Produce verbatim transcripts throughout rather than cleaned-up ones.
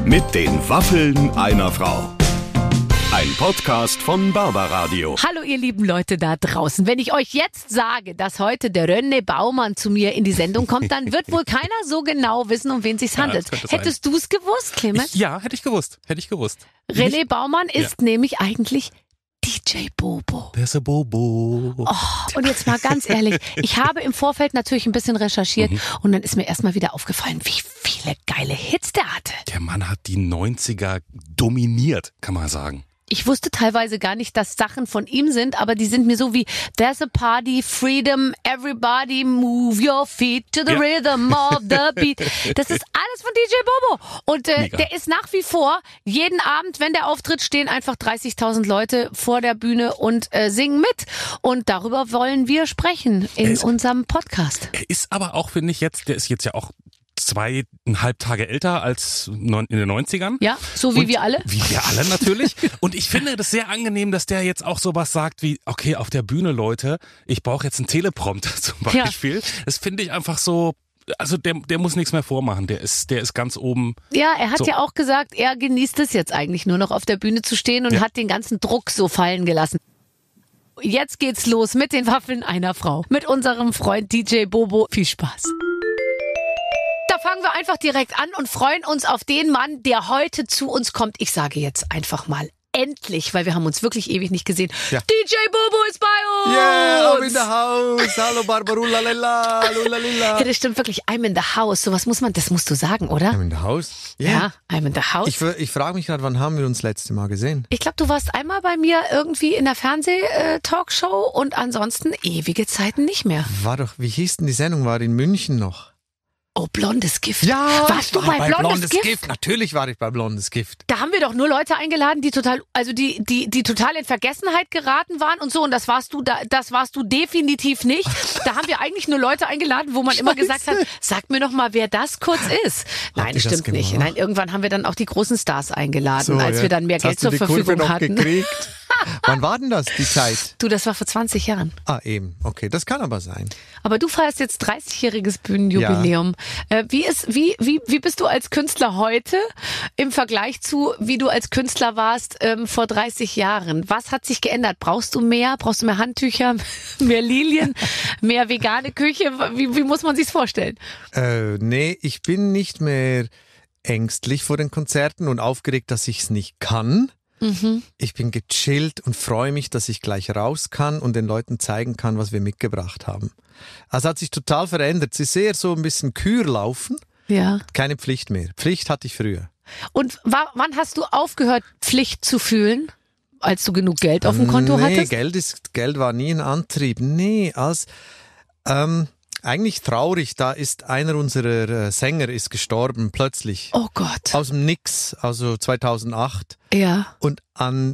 Mit den Waffeln einer Frau. Ein Podcast von Barbaradio. Hallo ihr lieben Leute da draußen. Wenn ich euch jetzt sage, dass heute der René Baumann zu mir in die Sendung kommt, dann wird wohl keiner so genau wissen, um wen es sich Ja, handelt. das könnte Hättest du es gewusst, Clemens? Ich, ja, hätte ich gewusst. Hätte ich gewusst. René Nicht- Baumann ist Ja. nämlich eigentlich D J Bobo. Der ist ein Bobo. Oh, und jetzt mal ganz ehrlich, ich habe im Vorfeld natürlich ein bisschen recherchiert Mhm. und dann ist mir erstmal wieder aufgefallen, wie viele geile Hits der hatte. Der Mann hat die neunziger dominiert, kann man sagen. Ich wusste teilweise gar nicht, dass Sachen von ihm sind, aber die sind mir so wie There's a party, freedom, everybody move your feet to the Ja. rhythm of the beat. Das ist alles von D J Bobo. Und äh, Mega. der ist nach wie vor, jeden Abend, wenn der auftritt, stehen einfach dreißigtausend Leute vor der Bühne und äh, singen mit. Und darüber wollen wir sprechen in Es- unserem Podcast. Er ist aber auch, finde ich jetzt, der ist jetzt ja auch zweieinhalb Tage älter als neun- in den neunzigern. Ja, so wie Und wir alle. Wie wir alle natürlich. Und ich finde das sehr angenehm, dass der jetzt auch sowas sagt wie, okay, auf der Bühne, Leute, ich brauche jetzt einen Teleprompter zum Ja. Beispiel. Das finde ich einfach so, also der, der muss nichts mehr vormachen. Der ist, der ist ganz oben. Ja, er hat So. ja auch gesagt, er genießt es jetzt eigentlich nur noch auf der Bühne zu stehen und Ja. hat den ganzen Druck so fallen gelassen. Jetzt geht's los mit den Waffeln einer Frau. Mit unserem Freund D J Bobo. Viel Spaß. Da fangen wir einfach direkt an und freuen uns auf den Mann, der heute zu uns kommt. Ich sage jetzt einfach mal endlich, weil wir haben uns wirklich ewig nicht gesehen. Ja. D J Bobo ist bei uns! Yeah, I'm in the house. Hallo Barbarulla lilla, lulalila. Ja, das stimmt wirklich. I'm in the house. Sowas muss man, das musst du sagen, oder? I'm in the house. Ja, I'm in the house. Ich, ich frage mich gerade, wann haben wir uns das letzte Mal gesehen? Ich glaube, du warst einmal bei mir irgendwie in der Fernseh-Talkshow und ansonsten ewige Zeiten nicht mehr. War doch, wie hieß denn die Sendung? War in München noch? Oh, blondes Gift. Warst du war bei, blondes, Gift? Natürlich war ich bei Blondes Gift. Da haben wir doch nur Leute eingeladen, die total, also die, die, die total in Vergessenheit geraten waren und so. Und das warst du, da, das warst du definitiv nicht. Da haben wir eigentlich nur Leute eingeladen, wo man immer gesagt hat, sag mir doch mal, wer das kurz ist. Nein, ihr das stimmt nicht. gemacht? Nein, irgendwann haben wir dann auch die großen Stars eingeladen, So, als ja. wir dann mehr Jetzt Geld hast du zur die Kurve Verfügung noch hatten. gekriegt. Wann war denn das, die Zeit? Du, das war vor zwanzig Jahren. Ah, eben. Okay, das kann aber sein. Aber du feierst jetzt dreißigjähriges Bühnenjubiläum. Äh, wie ist, wie, wie, wie bist du als Künstler heute im Vergleich zu, wie du als Künstler warst ähm, vor dreißig Jahren? Was hat sich geändert? Brauchst du mehr? Brauchst du mehr Handtücher, mehr Lilien, mehr vegane Küche? Wie, wie muss man sich's vorstellen? Äh, nee, ich bin nicht mehr ängstlich vor den Konzerten und aufgeregt, dass ich es nicht kann. Mhm. Ich bin gechillt und freue mich, dass ich gleich raus kann und den Leuten zeigen kann, was wir mitgebracht haben. Also hat sich total verändert. Sie ist eher so ein bisschen Kür laufen, Ja. keine Pflicht mehr. Pflicht hatte ich früher. Und wa- wann hast du aufgehört, Pflicht zu fühlen? Als du genug Geld auf dem Konto nee, hattest? Geld ist, Geld war nie ein Antrieb. Nee, als, ähm, eigentlich traurig, da ist einer unserer äh, Sänger ist gestorben, plötzlich. Oh Gott. Aus dem Nix, also zweitausendacht. Ja. Und an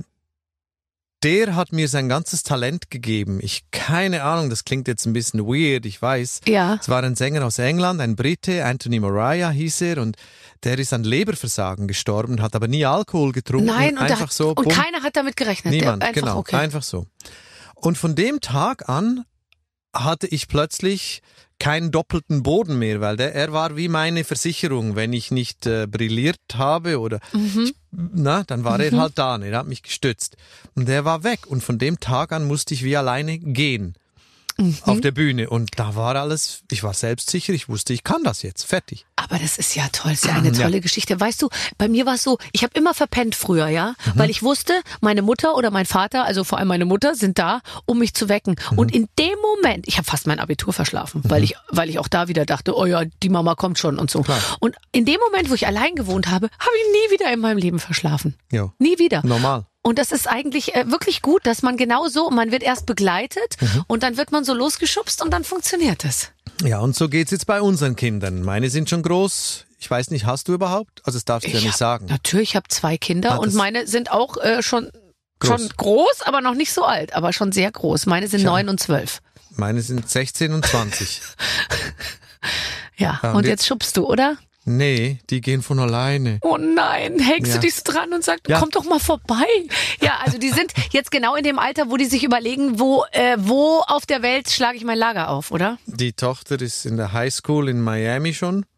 der hat mir sein ganzes Talent gegeben. Ich, keine Ahnung, das klingt jetzt ein bisschen weird, ich weiß. Ja. Es war ein Sänger aus England, ein Brite, Anthony Mariah hieß er, und der ist an Leberversagen gestorben, hat aber nie Alkohol getrunken. Nein, und, einfach da hat, so. und bumm, keiner hat damit gerechnet. niemand, Der, einfach, genau, okay. einfach so. Und von dem Tag an hatte ich plötzlich keinen doppelten Boden mehr, weil der, er war wie meine Versicherung. Wenn ich nicht äh, brilliert habe oder Mhm. ich, na, dann war er halt da, er hat mich gestützt. Und der war weg. Und von dem Tag an musste ich wie alleine gehen Mhm. auf der Bühne. Und da war alles, ich war selbstsicher, ich wusste, ich kann das jetzt, fertig. Aber das ist ja toll, das ist ja eine tolle Ja. Geschichte. Weißt du, bei mir war es so, ich habe immer verpennt früher, ja, weil ich wusste, meine Mutter oder mein Vater, also vor allem meine Mutter, sind da, um mich zu wecken. Und in dem Moment, ich habe fast mein Abitur verschlafen, weil ich, weil ich auch da wieder dachte, oh ja, die Mama kommt schon und so. Klar. Und in dem Moment, wo ich allein gewohnt habe, habe ich nie wieder in meinem Leben verschlafen. Ja. Nie wieder. Normal. Und das ist eigentlich äh, wirklich gut, dass man genau so, man wird erst begleitet und dann wird man so losgeschubst und dann funktioniert es. Ja, und so geht's jetzt bei unseren Kindern. Meine sind schon groß. Ich weiß nicht, hast du überhaupt? Also das darfst du ja Ich nicht hab- sagen. Natürlich, ich habe zwei Kinder Ah, und das- meine sind auch äh, schon, Groß. schon groß, aber noch nicht so alt, aber schon sehr groß. Meine sind Tja. neun und zwölf. Meine sind sechzehn und zwanzig. Ja, Ja, und und jetzt schubst du, oder? Nee, die gehen von alleine. Oh nein, hängst Ja. du dich so dran und sagst, Ja. komm doch mal vorbei. Ja, also die sind jetzt genau in dem Alter, wo die sich überlegen, wo, äh, wo auf der Welt schlage ich mein Lager auf, oder? Die Tochter ist in der Highschool in Miami schon.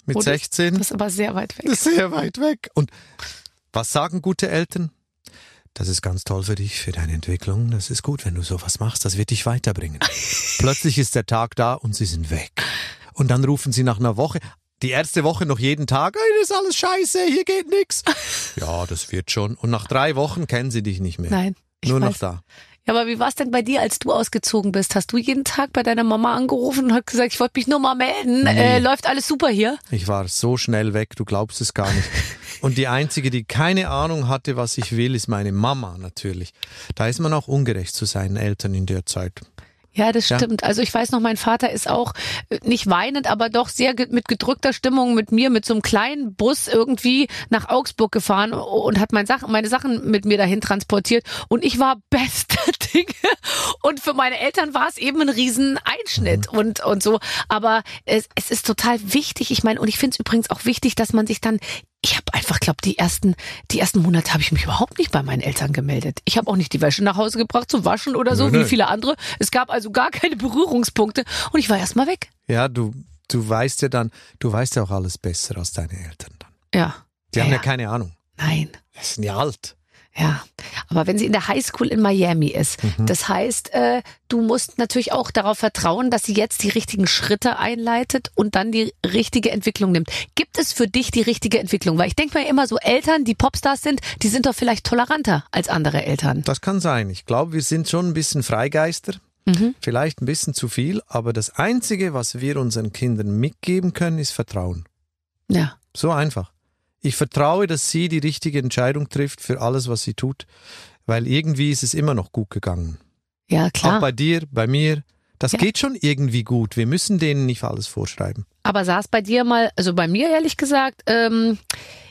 mit oh, sechzehn. Das ist aber sehr weit weg. Das ist sehr weit weg. Und was sagen gute Eltern? Das ist ganz toll für dich, für deine Entwicklung. Das ist gut, wenn du sowas machst. Das wird dich weiterbringen. Plötzlich ist der Tag da und sie sind weg. Und dann rufen sie nach einer Woche, die erste Woche noch jeden Tag, hey, das ist alles scheiße, hier geht nix. Ja, das wird schon. Und nach drei Wochen kennen sie dich nicht mehr. Nein, ich Nur weiß. noch da. Ja, aber wie war es denn bei dir, als du ausgezogen bist? Hast du jeden Tag bei deiner Mama angerufen und hast gesagt, ich wollte mich nur mal melden, Nee. äh, läuft alles super hier? Ich war so schnell weg, du glaubst es gar nicht. Und die Einzige, die keine Ahnung hatte, was ich will, ist meine Mama natürlich. Da ist man auch ungerecht zu seinen Eltern in der Zeit. Ja, das Ja. stimmt. Also ich weiß noch, mein Vater ist auch äh, nicht weinend, aber doch sehr ge- mit gedrückter Stimmung mit mir mit so einem kleinen Bus irgendwie nach Augsburg gefahren und hat mein Sachen, meine Sachen mit mir dahin transportiert. Und ich war bester Dinge. Und für meine Eltern war es eben ein riesen Einschnitt Mhm. und, und so. Aber es, es ist total wichtig. Ich meine, und ich finde es übrigens auch wichtig, dass man sich dann ich habe einfach, glaube die ersten, die ersten Monate habe ich mich überhaupt nicht bei meinen Eltern gemeldet. Ich habe auch nicht die Wäsche nach Hause gebracht zum Waschen oder so, Nö, wie nö. viele andere. Es gab also gar keine Berührungspunkte und ich war erstmal weg. Ja, du, du weißt ja dann, du weißt ja auch alles besser als deine Eltern dann. Ja. Die haben ja, ja keine Ahnung. Nein. Die sind ja alt. Ja, aber wenn sie in der Highschool in Miami ist, Mhm. das heißt, äh, du musst natürlich auch darauf vertrauen, dass sie jetzt die richtigen Schritte einleitet und dann die richtige Entwicklung nimmt. Gibt es für dich die richtige Entwicklung? Weil ich denke mir immer so, Eltern, die Popstars sind, die sind doch vielleicht toleranter als andere Eltern. Das kann sein. Ich glaube, wir sind schon ein bisschen Freigeister. Mhm. Vielleicht ein bisschen zu viel. Aber das Einzige, was wir unseren Kindern mitgeben können, ist Vertrauen. Ja. So einfach. Ich vertraue, dass sie die richtige Entscheidung trifft für alles, was sie tut. Weil irgendwie ist es immer noch gut gegangen. Ja, klar. Auch bei dir, bei mir. Das Ja. geht schon irgendwie gut. Wir müssen denen nicht alles vorschreiben. Aber saß bei dir mal, also bei mir ehrlich gesagt, ähm,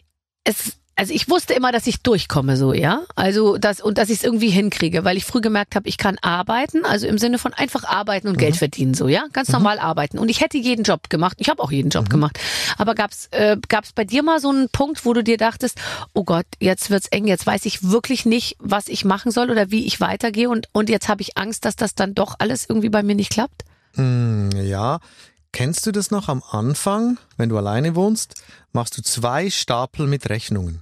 es, also ich wusste immer, dass ich durchkomme so, ja. Also das und dass ich es irgendwie hinkriege, weil ich früh gemerkt habe, ich kann arbeiten, also im Sinne von einfach arbeiten und Mhm. Geld verdienen, so, ja, ganz normal arbeiten. Und ich hätte jeden Job gemacht. Ich habe auch jeden Job Mhm. gemacht. Aber gab's äh, gab's bei dir mal so einen Punkt, wo du dir dachtest, oh Gott, jetzt wird's eng, jetzt weiß ich wirklich nicht, was ich machen soll oder wie ich weitergehe und und jetzt habe ich Angst, dass das dann doch alles irgendwie bei mir nicht klappt? Hm, ja. Kennst du das noch am Anfang, wenn du alleine wohnst, machst du zwei Stapel mit Rechnungen.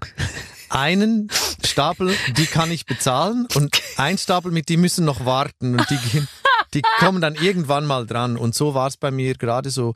Einen Stapel, die kann ich bezahlen und ein Stapel mit, die müssen noch warten und die, gehen- die kommen dann irgendwann mal dran. Und so war es bei mir gerade so,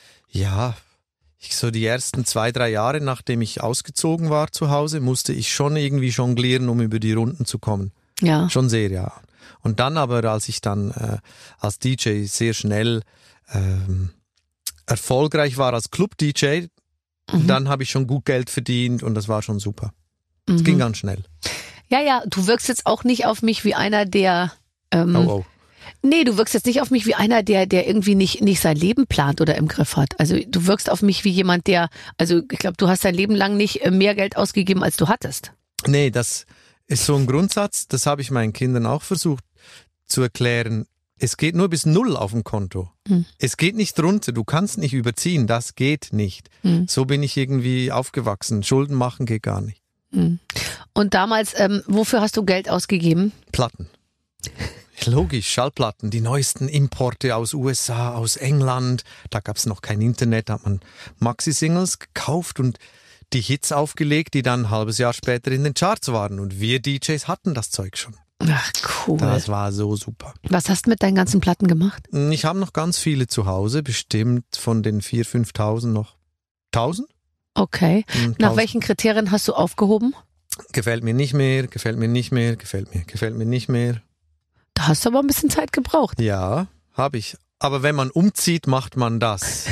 ja, ich so die ersten zwei, drei Jahre, nachdem ich ausgezogen war zu Hause, musste ich schon irgendwie jonglieren, um über die Runden zu kommen. Ja. Schon sehr, ja. Und dann aber, als ich dann äh, als D J sehr schnell ähm, erfolgreich war als Club-D J, Mhm. dann habe ich schon gut Geld verdient und das war schon super. Es Mhm. ging ganz schnell. Ja, ja, du wirkst jetzt auch nicht auf mich wie einer, der ähm, Oh, oh. Nee, du wirkst jetzt nicht auf mich wie einer, der, der irgendwie nicht, nicht sein Leben plant oder im Griff hat. Also du wirkst auf mich wie jemand, der, also ich glaube, du hast dein Leben lang nicht äh, mehr Geld ausgegeben, als du hattest. Nee, das ist so ein Grundsatz, das habe ich meinen Kindern auch versucht zu erklären. Es geht nur bis null auf dem Konto. Hm. Es geht nicht runter, du kannst nicht überziehen, das geht nicht. Hm. So bin ich irgendwie aufgewachsen. Schulden machen geht gar nicht. Mhm. Und damals, ähm, wofür hast du Geld ausgegeben? Platten. Logisch, Schallplatten, die neuesten Importe aus U S A, aus England. Da gab es noch kein Internet, da hat man Maxi-Singles gekauft und die Hits aufgelegt, die dann ein halbes Jahr später in den Charts waren. Und wir D Js hatten das Zeug schon. Ach, cool. Das war so super. Was hast du mit deinen ganzen Platten gemacht? Ich habe noch ganz viele zu Hause, bestimmt von den viertausend, fünftausend noch tausend. Okay. Hm, Nach tausend. welchen Kriterien hast du aufgehoben? Gefällt mir nicht mehr, gefällt mir nicht mehr, gefällt mir, gefällt mir nicht mehr. Da hast du aber ein bisschen Zeit gebraucht. Ja, habe ich. Aber wenn man umzieht, macht man das.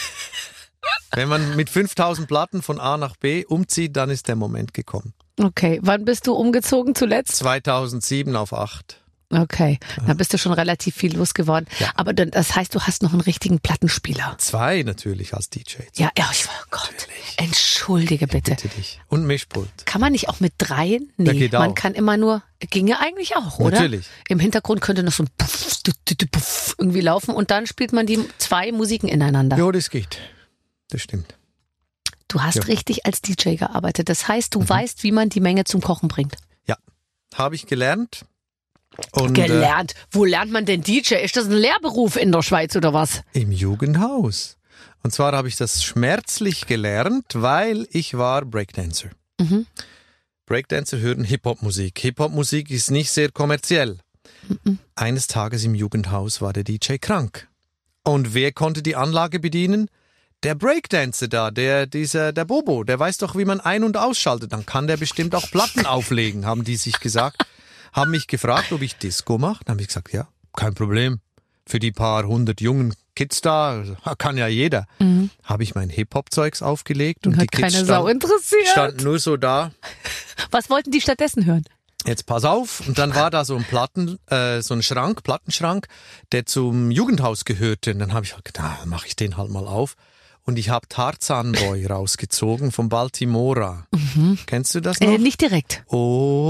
Wenn man mit fünftausend Platten von A nach B umzieht, dann ist der Moment gekommen. Okay. Wann bist du umgezogen zuletzt? zweitausendsieben auf acht. Okay. Da bist du schon relativ viel losgeworden. Ja. Aber dann, das heißt, du hast noch einen richtigen Plattenspieler. Zwei natürlich als D J. Ja, ja, ich, oh Gott. Entschuldige bitte. Bitte dich. Und Mischpult. Kann man nicht auch mit dreien? Nee, Ja, geht man auch. kann immer nur, ginge eigentlich auch, oder? Natürlich. Im Hintergrund könnte noch so ein Puff, du, du, du, Puff irgendwie laufen und dann spielt man die zwei Musiken ineinander. Ja, das geht. Das stimmt. Du hast Ja. richtig als D J gearbeitet. Das heißt, du mhm. weißt, wie man die Menge zum Kochen bringt. Ja, habe ich gelernt. Und, Gelernt. Wo lernt man denn D J? Ist das ein Lehrberuf in der Schweiz oder was? Äh, Im Jugendhaus. Und zwar habe ich das schmerzlich gelernt, weil ich war Breakdancer. Mhm. Breakdancer hören Hip-Hop-Musik. Hip-Hop-Musik ist nicht sehr kommerziell. Mhm. Eines Tages im Jugendhaus war der D J krank. Und wer konnte die Anlage bedienen? Der Breakdancer da, der, dieser, der Bobo, der weiß doch, wie man ein- und ausschaltet. Dann kann der bestimmt auch Platten auflegen, haben die sich gesagt. Haben mich gefragt, ob ich Disco mache. Dann habe ich gesagt, ja, kein Problem. Für die paar hundert jungen Kids da, kann ja jeder. Mhm. Habe ich mein Hip-Hop-Zeugs aufgelegt und Hat die Kids keine Sau interessiert. standen nur so da. Was wollten die stattdessen hören? Jetzt pass auf. Und dann war da so ein Platten, äh, so ein Schrank, Plattenschrank, der zum Jugendhaus gehörte. Und dann habe ich halt gedacht, na, mache ich den halt mal auf. Und ich habe Tarzan Boy rausgezogen von Baltimora. Mhm. Kennst du das noch? Äh, nicht direkt. Oh,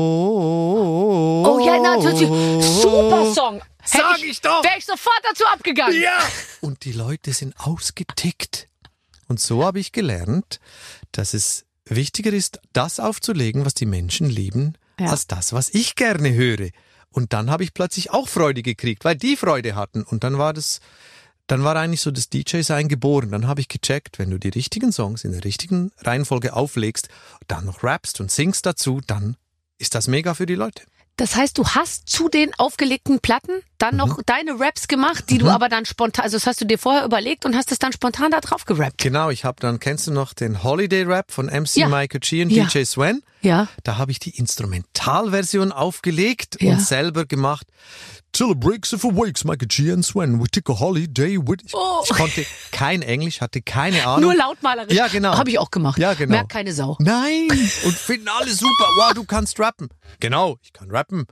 oh, oh ja, natürlich. Super Song. Sag ich, ich doch. Wäre ich sofort dazu abgegangen. Ja. Und die Leute sind ausgetickt. Und so habe ich gelernt, dass es wichtiger ist, das aufzulegen, was die Menschen lieben, ja. als das, was ich gerne höre. Und dann habe ich plötzlich auch Freude gekriegt, weil die Freude hatten. Und dann war das... Dann war eigentlich so das D J-Sein geboren. Dann habe ich gecheckt, wenn du die richtigen Songs in der richtigen Reihenfolge auflegst, dann noch rappst und singst dazu, dann ist das mega für die Leute. Das heißt, du hast zu den aufgelegten Platten dann noch mhm. deine Raps gemacht, die mhm. du aber dann spontan, also das hast du dir vorher überlegt und hast es dann spontan da drauf gerappt. Genau, ich habe dann, kennst du noch den Holiday-Rap von M C ja. Michael G und ja. D J Sven? Ja. Da habe ich die Instrumentalversion aufgelegt ja. und selber gemacht. Till it breaks if it wakes, Michael G and Sven, we took a holiday with... Oh. Ich konnte kein Englisch, hatte keine Ahnung. Nur lautmalerisch. Ja, genau. Habe ich auch gemacht. Ja, genau. Merkt keine Sau. Nein. Und finden alle super. Wow, du kannst rappen. Genau, ich kann rappen.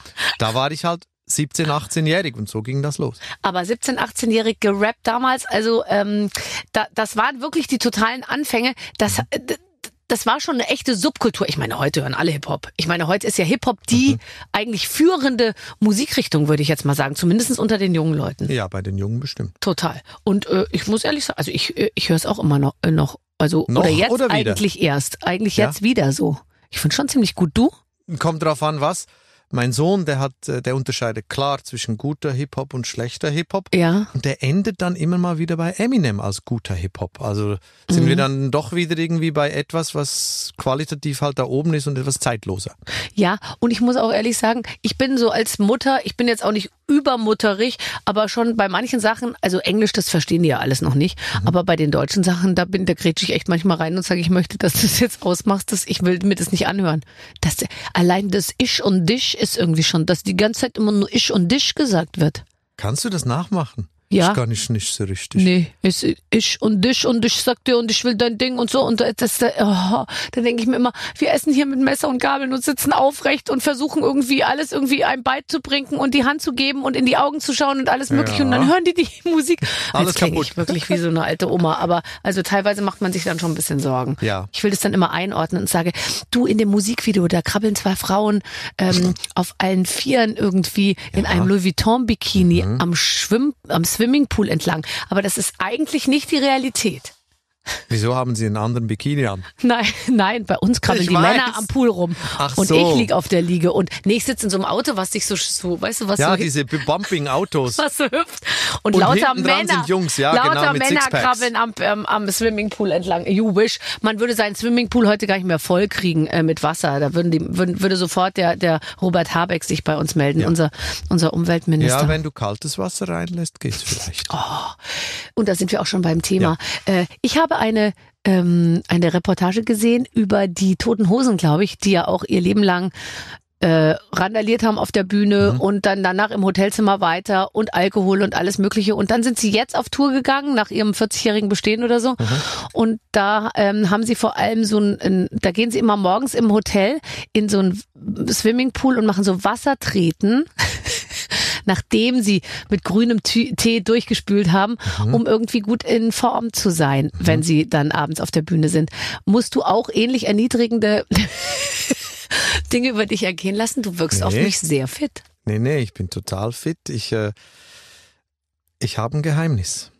Da war ich halt siebzehn-, achtzehnjährig und so ging das los. Aber siebzehn-, achtzehnjährig gerappt damals, also ähm, da, das waren wirklich die totalen Anfänge. Das... Äh, Das war schon eine echte Subkultur. Ich meine, heute hören alle Hip-Hop. Ich meine, heute ist ja Hip-Hop die mhm. eigentlich führende Musikrichtung, würde ich jetzt mal sagen. Zumindest unter den jungen Leuten. Ja, bei den Jungen bestimmt. Total. Und äh, ich muss ehrlich sagen, also ich, ich höre es auch immer noch. Äh, noch also noch oder jetzt oder eigentlich erst. Eigentlich ja? jetzt wieder so. Ich finde schon ziemlich gut. Du? Kommt drauf an, was. Mein Sohn, der hat, der unterscheidet klar zwischen guter Hip-Hop und schlechter Hip-Hop. Ja. Und der endet dann immer mal wieder bei Eminem als guter Hip-Hop. Also sind mhm. wir dann doch wieder irgendwie bei etwas, was qualitativ halt da oben ist und etwas zeitloser. Ja, und ich muss auch ehrlich sagen, ich bin so als Mutter, ich bin jetzt auch nicht übermutterig, aber schon bei manchen Sachen, also Englisch, das verstehen die ja alles noch nicht, mhm. aber bei den deutschen Sachen, da bin, da grätsche ich echt manchmal rein und sage, ich möchte, dass du das jetzt ausmachst, dass ich will mir das nicht anhören. Das, allein das Ich und Dich ist irgendwie schon, dass die ganze Zeit immer nur Ich und Dich gesagt wird. Kannst du das nachmachen? Ja. Ich gar nicht, nicht so richtig. Nee, es ist ich und dich und ich sag dir und ich will dein Ding und so und das, oh, dann denke ich mir immer, wir essen hier mit Messer und Gabeln und sitzen aufrecht und versuchen irgendwie alles irgendwie einem beizubringen und die Hand zu geben und in die Augen zu schauen und alles mögliche ja. und dann hören die die Musik. Alles kaputt. Ich wirklich wie so eine alte Oma, aber also teilweise macht man sich dann schon ein bisschen Sorgen. Ja. Ich will das dann immer einordnen und sage, du in dem Musikvideo, da krabbeln zwei Frauen ähm, auf allen Vieren irgendwie ja. in einem Louis Vuitton Bikini mhm. am Schwimm, am Swimmingpool entlang. Aber das ist eigentlich nicht die Realität. Wieso haben Sie einen anderen Bikini an? Nein, nein, bei uns krabbeln ich die weiß. Männer am Pool rum. Ach und so. ich lieg auf der Liege. Und nee, ich sitze in so einem Auto, was sich so, so weißt du, was ja, so... Ja, diese Bumping-Autos. Was so hüpft. Und, und lauter hinten dran Männer, sind Jungs, ja, lauter genau, mit Männer Sixpacks. krabbeln am, ähm, am Swimmingpool entlang. You wish. Man würde seinen Swimmingpool heute gar nicht mehr voll kriegen äh, mit Wasser. Da würden die, würden, würde sofort der, der Robert Habeck sich bei uns melden, ja. unser, unser Umweltminister. Ja, wenn du kaltes Wasser reinlässt, geht's vielleicht. Oh. Und da sind wir auch schon beim Thema. Ja. Äh, ich habe eine ähm, eine Reportage gesehen über die Toten Hosen, glaube ich, die ja auch ihr Leben lang äh, randaliert haben auf der Bühne mhm. und dann danach im Hotelzimmer weiter und Alkohol und alles Mögliche. Und dann sind sie jetzt auf Tour gegangen, nach ihrem vierzigjährigen Bestehen oder so. Mhm. Und da ähm, haben sie vor allem so ein, ein, da gehen sie immer morgens im Hotel in so ein Swimmingpool und machen so Wassertreten. Nachdem sie mit grünem Tee durchgespült haben, mhm. um irgendwie gut in Form zu sein, mhm. wenn sie dann abends auf der Bühne sind. Musst du auch ähnlich erniedrigende Dinge über dich ergehen lassen? Du wirkst nee. auf mich sehr fit. Nee, nee, ich bin total fit. Ich, äh, ich habe ein Geheimnis.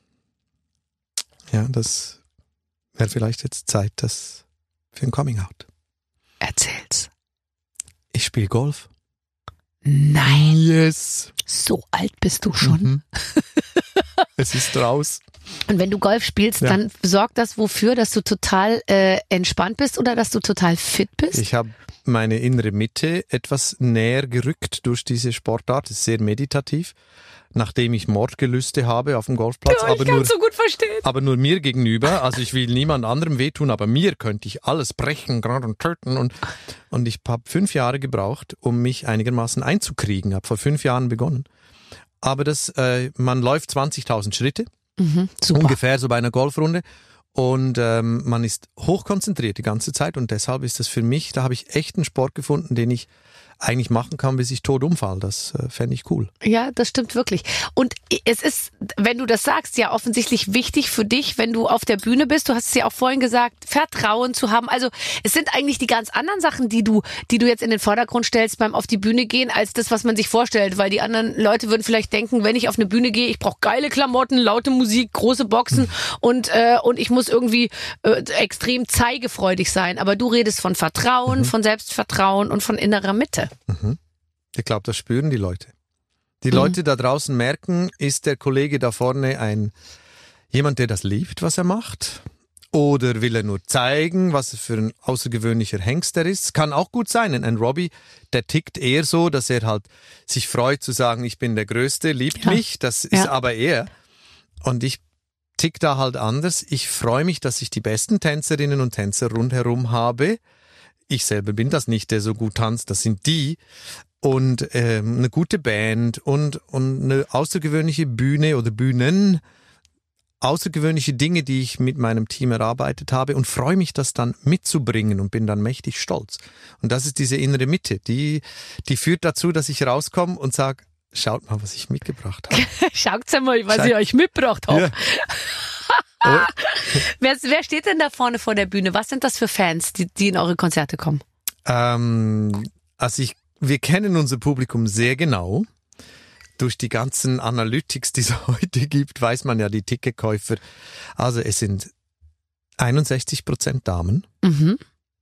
Ja, das wäre vielleicht jetzt Zeit das für ein Coming-out. Erzähl's. Ich spiele Golf. Nein. Yes. So alt bist du schon. Mhm. Es ist raus. Und wenn du Golf spielst, Ja. dann sorgt das wofür, dass du total äh, entspannt bist oder dass du total fit bist? Ich habe meine innere Mitte etwas näher gerückt durch diese Sportart. Es ist sehr meditativ, nachdem ich Mordgelüste habe auf dem Golfplatz. Ja, aber ich kann nur, so gut verstehen. aber nur mir gegenüber. Also ich will niemand anderem wehtun, aber mir könnte ich alles brechen gerade und töten. Und, und ich habe fünf Jahre gebraucht, um mich einigermaßen einzukriegen. Habe vor fünf Jahren begonnen. Aber das, äh, man läuft zwanzigtausend Schritte. Mhm, super. Ungefähr so bei einer Golfrunde. Und ähm, man ist hochkonzentriert die ganze Zeit und deshalb ist das für mich, da habe ich echt einen Sport gefunden, den ich eigentlich machen kann, bis ich tot umfall. Das äh, fände ich cool. Ja, das stimmt wirklich. Und es ist, wenn du das sagst, ja offensichtlich wichtig für dich, wenn du auf der Bühne bist. Du hast es ja auch vorhin gesagt, Vertrauen zu haben. Also es sind eigentlich die ganz anderen Sachen, die du, die du jetzt in den Vordergrund stellst beim auf die Bühne gehen, als das, was man sich vorstellt. Weil die anderen Leute würden vielleicht denken, wenn ich auf eine Bühne gehe, ich brauche geile Klamotten, laute Musik, große Boxen mhm. und äh, und ich muss irgendwie äh, extrem zeigefreudig sein. Aber du redest von Vertrauen, mhm. von Selbstvertrauen und von innerer Mitte. Mhm. Ich glaube, das spüren die Leute. Die Mhm. Leute da draußen merken, ist der Kollege da vorne ein jemand, der das liebt, was er macht? Oder will er nur zeigen, was er für ein außergewöhnlicher Hengst er ist? Kann auch gut sein. Ein Robbie, der tickt eher so, dass er halt sich freut zu sagen, ich bin der Größte, liebt ja. mich. Das ist ja. aber er. Und ich tick da halt anders. Ich freue mich, dass ich die besten Tänzerinnen und Tänzer rundherum habe. Ich selber bin das nicht, der so gut tanzt, das sind die. Und ähm, eine gute Band und, und eine außergewöhnliche Bühne oder Bühnen, außergewöhnliche Dinge, die ich mit meinem Team erarbeitet habe und freue mich, das dann mitzubringen und bin dann mächtig stolz. Und das ist diese innere Mitte, die, die führt dazu, dass ich rauskomme und sage, schaut mal, was ich mitgebracht habe. Schaut's mal, was Schau- ich euch mitgebracht habe. Ja. Ah. Wer, wer steht denn da vorne vor der Bühne? Was sind das für Fans, die, die in eure Konzerte kommen? Ähm, also ich, wir kennen unser Publikum sehr genau. Durch die ganzen Analytics, die es heute gibt, weiß man ja die Ticketkäufer. Also es sind einundsechzig Prozent Damen, Mhm.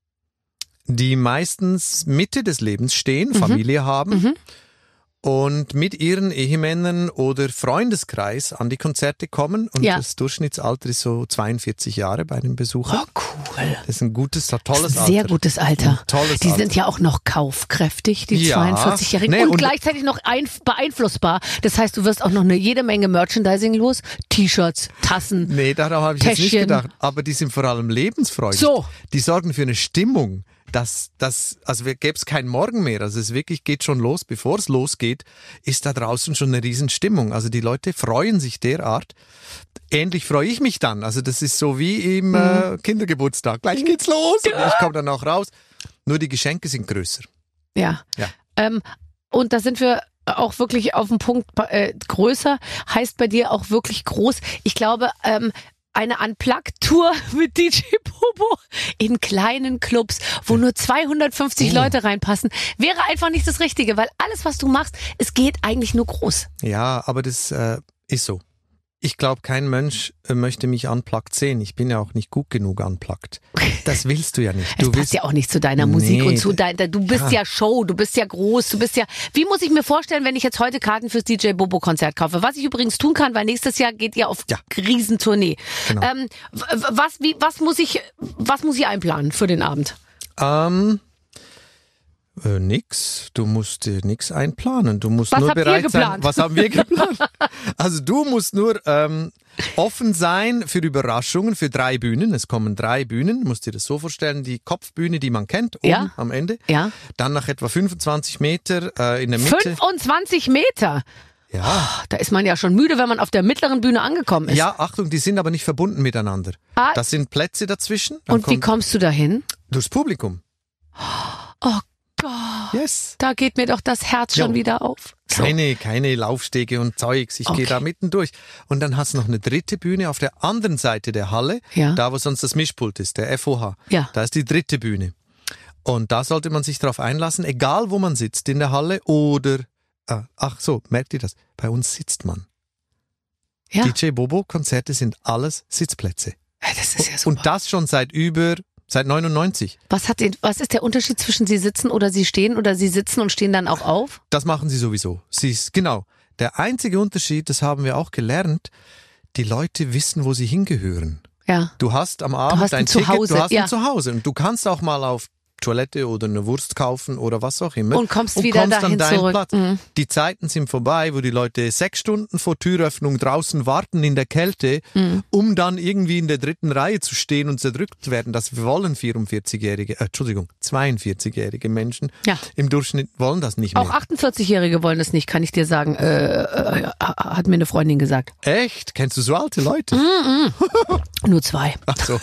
die meistens Mitte des Lebens stehen, Mhm. Familie haben Mhm. und mit ihren Ehemännern oder Freundeskreis an die Konzerte kommen. Und Ja. das Durchschnittsalter ist so zweiundvierzig Jahre bei den Besuchern. Oh, cool. Das ist ein gutes, tolles Das ist ein Alter. sehr gutes Alter. Ein tolles Die Alter. sind ja auch noch kaufkräftig, die Ja. zweiundvierzigjährigen. Nee, und, und- gleichzeitig noch ein, beeinflussbar. Das heißt, du wirst auch noch eine jede Menge Merchandising los. T-Shirts, Tassen. Nee, darauf habe ich jetzt nicht Täschchen. gedacht. Aber die sind vor allem lebensfreudig. So. Die sorgen für eine Stimmung. Das, das, also gäbe es keinen Morgen mehr. Also es wirklich geht schon los. Bevor es losgeht, ist da draußen schon eine Riesenstimmung. Also die Leute freuen sich derart. Ähnlich freue ich mich dann. Also das ist so wie im äh, Kindergeburtstag. Gleich geht's los. Und ich komme dann auch raus. Nur die Geschenke sind größer. Ja. Ja. Ähm, und da sind wir auch wirklich auf den Punkt äh, größer. Heißt bei dir auch wirklich groß. Ich glaube, ähm, eine Unplugged-Tour mit D J Bobo in kleinen Clubs, wo nur zweihundertfünfzig Oh. Leute reinpassen, wäre einfach nicht das Richtige, weil alles, was du machst, es geht eigentlich nur groß. Ja, aber das äh, ist so. Ich glaube, kein Mensch äh, möchte mich unplugged sehen. Ich bin ja auch nicht gut genug unplugged. Das willst du ja nicht. Es Du passt willst ja auch nicht zu deiner Musik Nee, und zu dein, du bist ja. ja Show, du bist ja groß, du bist ja, wie muss ich mir vorstellen, wenn ich jetzt heute Karten fürs D J Bobo Konzert kaufe? Was ich übrigens tun kann, weil nächstes Jahr geht ihr auf Ja. Riesentournee. Genau. Ähm, w- w- was, wie, was muss ich, was muss ich einplanen für den Abend? Ähm, äh, nix. Du musst dir nix einplanen. Du musst Was nur habt ihr bereit sein. geplant? Was haben wir geplant? Also du musst nur ähm, offen sein für Überraschungen, für drei Bühnen. Es kommen drei Bühnen. Du musst dir das so vorstellen, die Kopfbühne, die man kennt, oben Ja. am Ende. Ja. Dann nach etwa fünfundzwanzig Meter äh, in der Mitte. fünfundzwanzig Meter. Ja. Da ist man ja schon müde, wenn man auf der mittleren Bühne angekommen ist. Ja, Achtung, die sind aber nicht verbunden miteinander. Ah. Das sind Plätze dazwischen. Dann Und wie kommt kommst du dahin? durchs Publikum. Oh Gott, Yes. da geht mir doch das Herz schon Ja. wieder auf. So. Keine, keine Laufstege und Zeugs. Ich Okay. gehe da mitten durch. Und dann hast du noch eine dritte Bühne auf der anderen Seite der Halle, Ja. da wo sonst das Mischpult ist, der F O H. Ja. Da ist die dritte Bühne. Und da sollte man sich drauf einlassen, egal wo man sitzt, in der Halle oder, ah, ach so, merkt ihr das? Bei uns sitzt man. Ja. D J Bobo Konzerte sind alles Sitzplätze. Ja, das ist ja super. Und das schon seit über, seit neunundneunzig. Was hat den, was ist der Unterschied zwischen Sie sitzen oder Sie stehen oder Sie sitzen und stehen dann auch auf? Das machen sie sowieso. Sie ist, genau. Der einzige Unterschied, das haben wir auch gelernt, die Leute wissen, wo sie hingehören. Ja. Du hast am Abend hast dein ein Ticket, Zuhause, du hast ja. ein Zuhause und du kannst auch mal auf Toilette oder eine Wurst kaufen oder was auch immer. Und kommst wieder kommst dahin an deinen zurück. Platz. Mhm. Die Zeiten sind vorbei, wo die Leute sechs Stunden vor Türöffnung draußen warten in der Kälte, mhm. um dann irgendwie in der dritten Reihe zu stehen und zerdrückt werden. Das wollen vierundvierzigjährige, äh, Entschuldigung, zweiundvierzigjährige Menschen ja. im Durchschnitt wollen das nicht mehr. Auch achtundvierzigjährige wollen das nicht, kann ich dir sagen. Äh, äh, hat mir eine Freundin gesagt. Echt? Kennst du so alte Leute? Mhm. Nur zwei. Ach so.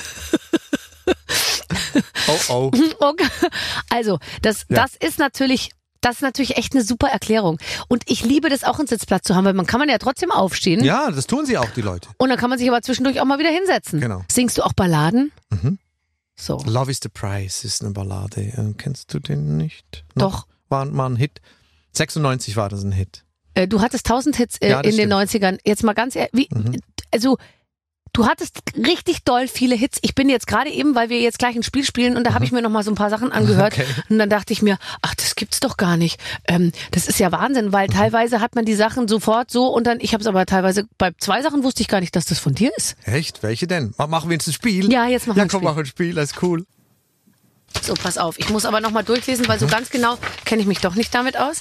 Oh, oh. Okay. Also, das, Ja. das ist natürlich, das ist natürlich echt eine super Erklärung. Und ich liebe das auch, einen Sitzplatz zu haben, weil man kann man ja trotzdem aufstehen. Ja, das tun sie auch, die Leute. Und dann kann man sich aber zwischendurch auch mal wieder hinsetzen. Genau. Singst du auch Balladen? Mhm. So. Love is the Price ist eine Ballade. Äh, kennst du den nicht? Noch? Doch. War mal ein Hit. sechsundneunzig war das ein Hit. Äh, du hattest tausend Hits äh, Ja, das in den stimmt. neunzigern. Jetzt mal ganz ehrlich, wie, Mhm. also, du hattest richtig doll viele Hits. Ich bin jetzt gerade eben, weil wir jetzt gleich ein Spiel spielen und da habe ich mir noch mal so ein paar Sachen angehört Okay. und dann dachte ich mir, ach, das gibt's doch gar nicht. Ähm, das ist ja Wahnsinn, weil teilweise hat man die Sachen sofort so und dann, ich habe es aber teilweise, bei zwei Sachen wusste ich gar nicht, dass das von dir ist. Echt? Welche denn? Ma- Machen wir jetzt ein Spiel? Ja, jetzt machen wir Ja, ein komm, Spiel. mach ein Spiel, das ist cool. So, pass auf. Ich muss aber noch mal durchlesen, weil so ganz genau kenne ich mich doch nicht damit aus.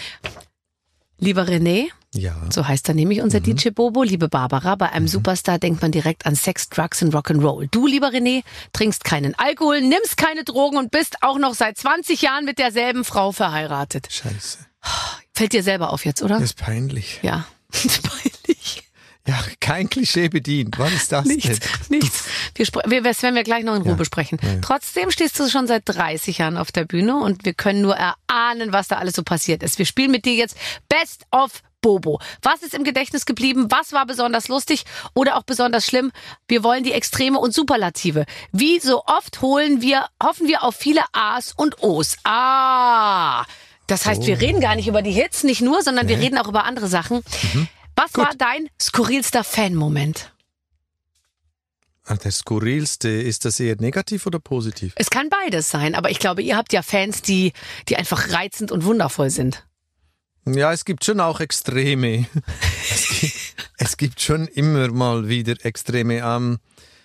Lieber René, Ja. so heißt er nämlich unser D J Bobo, liebe Barbara, bei einem Superstar denkt man direkt an Sex, Drugs und Rock'n'Roll. Du, lieber René, trinkst keinen Alkohol, nimmst keine Drogen und bist auch noch seit zwanzig Jahren mit derselben Frau verheiratet. Scheiße. Fällt dir selber auf jetzt, oder? Das ist peinlich. Ja, peinlich. Ja, kein Klischee bedient. Was ist das Nichts, denn? nichts. Wir, spre- wir, das werden wir gleich noch in Ruhe Ja. besprechen. Ja, ja. Trotzdem stehst du schon seit dreißig Jahren auf der Bühne und wir können nur erahnen, was da alles so passiert ist. Wir spielen mit dir jetzt Best of Bobo. Was ist im Gedächtnis geblieben? Was war besonders lustig oder auch besonders schlimm? Wir wollen die Extreme und Superlative. Wie so oft holen wir, hoffen wir auf viele A's und O's. Ah! Das heißt, wir reden gar nicht über die Hits, nicht nur, sondern wir reden auch über andere Sachen. Was war dein skurrilster Fan-Moment? Ach, der skurrilste, ist das eher negativ oder positiv? Es kann beides sein, aber ich glaube, ihr habt ja Fans, die, die einfach reizend und wundervoll sind. Ja, es gibt schon auch Extreme. es, gibt, es gibt schon immer mal wieder Extreme. Ähm,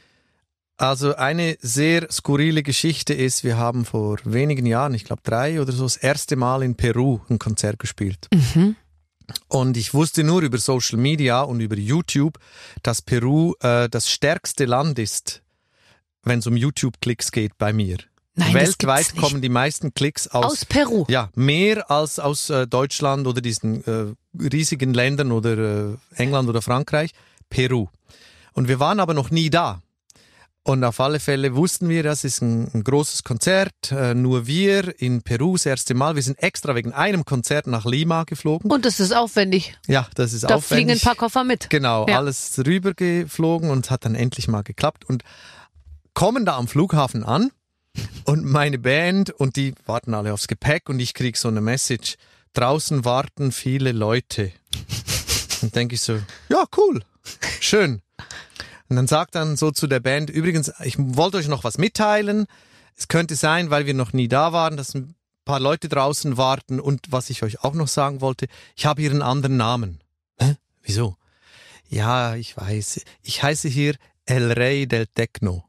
also eine sehr skurrile Geschichte ist, wir haben vor wenigen Jahren, ich glaube drei oder so, das erste Mal in Peru ein Konzert gespielt. Mhm. Und ich wusste nur über Social Media und über YouTube, dass Peru äh, das stärkste Land ist, wenn es um YouTube-Klicks geht bei mir. Nein, das Weltweit gibt's nicht. kommen die meisten Klicks aus, Aus Peru. Ja, mehr als aus äh, Deutschland oder diesen äh, riesigen Ländern oder äh, England oder Frankreich. Peru. Und wir waren aber noch nie da. Und auf alle Fälle wussten wir, das ist ein, ein großes Konzert, äh, nur wir in Peru das erste Mal. Wir sind extra wegen einem Konzert nach Lima geflogen. Und das ist aufwendig. Ja, das ist Da aufwendig. fliegen ein paar Koffer mit. Genau, Ja. alles rübergeflogen und hat dann endlich mal geklappt. Und kommen da am Flughafen an und meine Band und die warten alle aufs Gepäck und ich krieg so eine Message, draußen warten viele Leute. Und denke ich so, ja cool, schön. Und dann sagt dann so zu der Band, übrigens, ich wollte euch noch was mitteilen. Es könnte sein, weil wir noch nie da waren, dass ein paar Leute draußen warten. Und was ich euch auch noch sagen wollte, ich habe hier einen anderen Namen. Hä? Wieso? Ja, ich weiß. Ich heiße hier El Rey del Techno.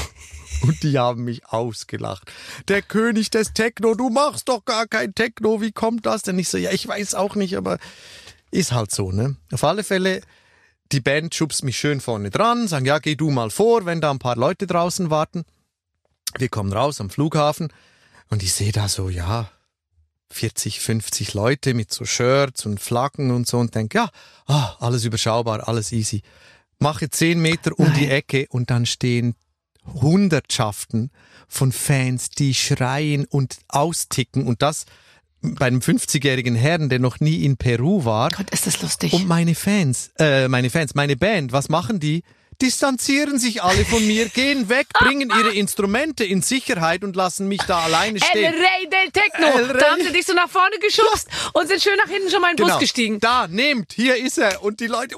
Und die haben mich ausgelacht. Der König des Techno, du machst doch gar kein Techno. Wie kommt das denn? Ich so, ja, ich weiß auch nicht, aber ist halt so, ne? Auf alle Fälle, die Band schubst mich schön vorne dran, sagen, ja, geh du mal vor, wenn da ein paar Leute draußen warten. Wir kommen raus am Flughafen und ich sehe da so, ja, vierzig, fünfzig Leute mit so Shirts und Flaggen und so und denke, ja, ah, alles überschaubar, alles easy. Mache zehn Meter um Nein. die Ecke und dann stehen Hundertschaften von Fans, die schreien und austicken und das bei einem fünfzigjährigen Herrn, der noch nie in Peru war. Gott, ist das lustig. Und meine Fans, äh, meine Fans, meine Band, was machen die? Distanzieren sich alle von mir, gehen weg, bringen ihre Instrumente in Sicherheit und lassen mich da alleine El stehen. Rey del Techno. El Rey. Da haben sie dich so nach vorne geschubst und sind schön nach hinten schon mal in den Genau. Bus gestiegen. Da, nehmt, hier ist er. Und die Leute...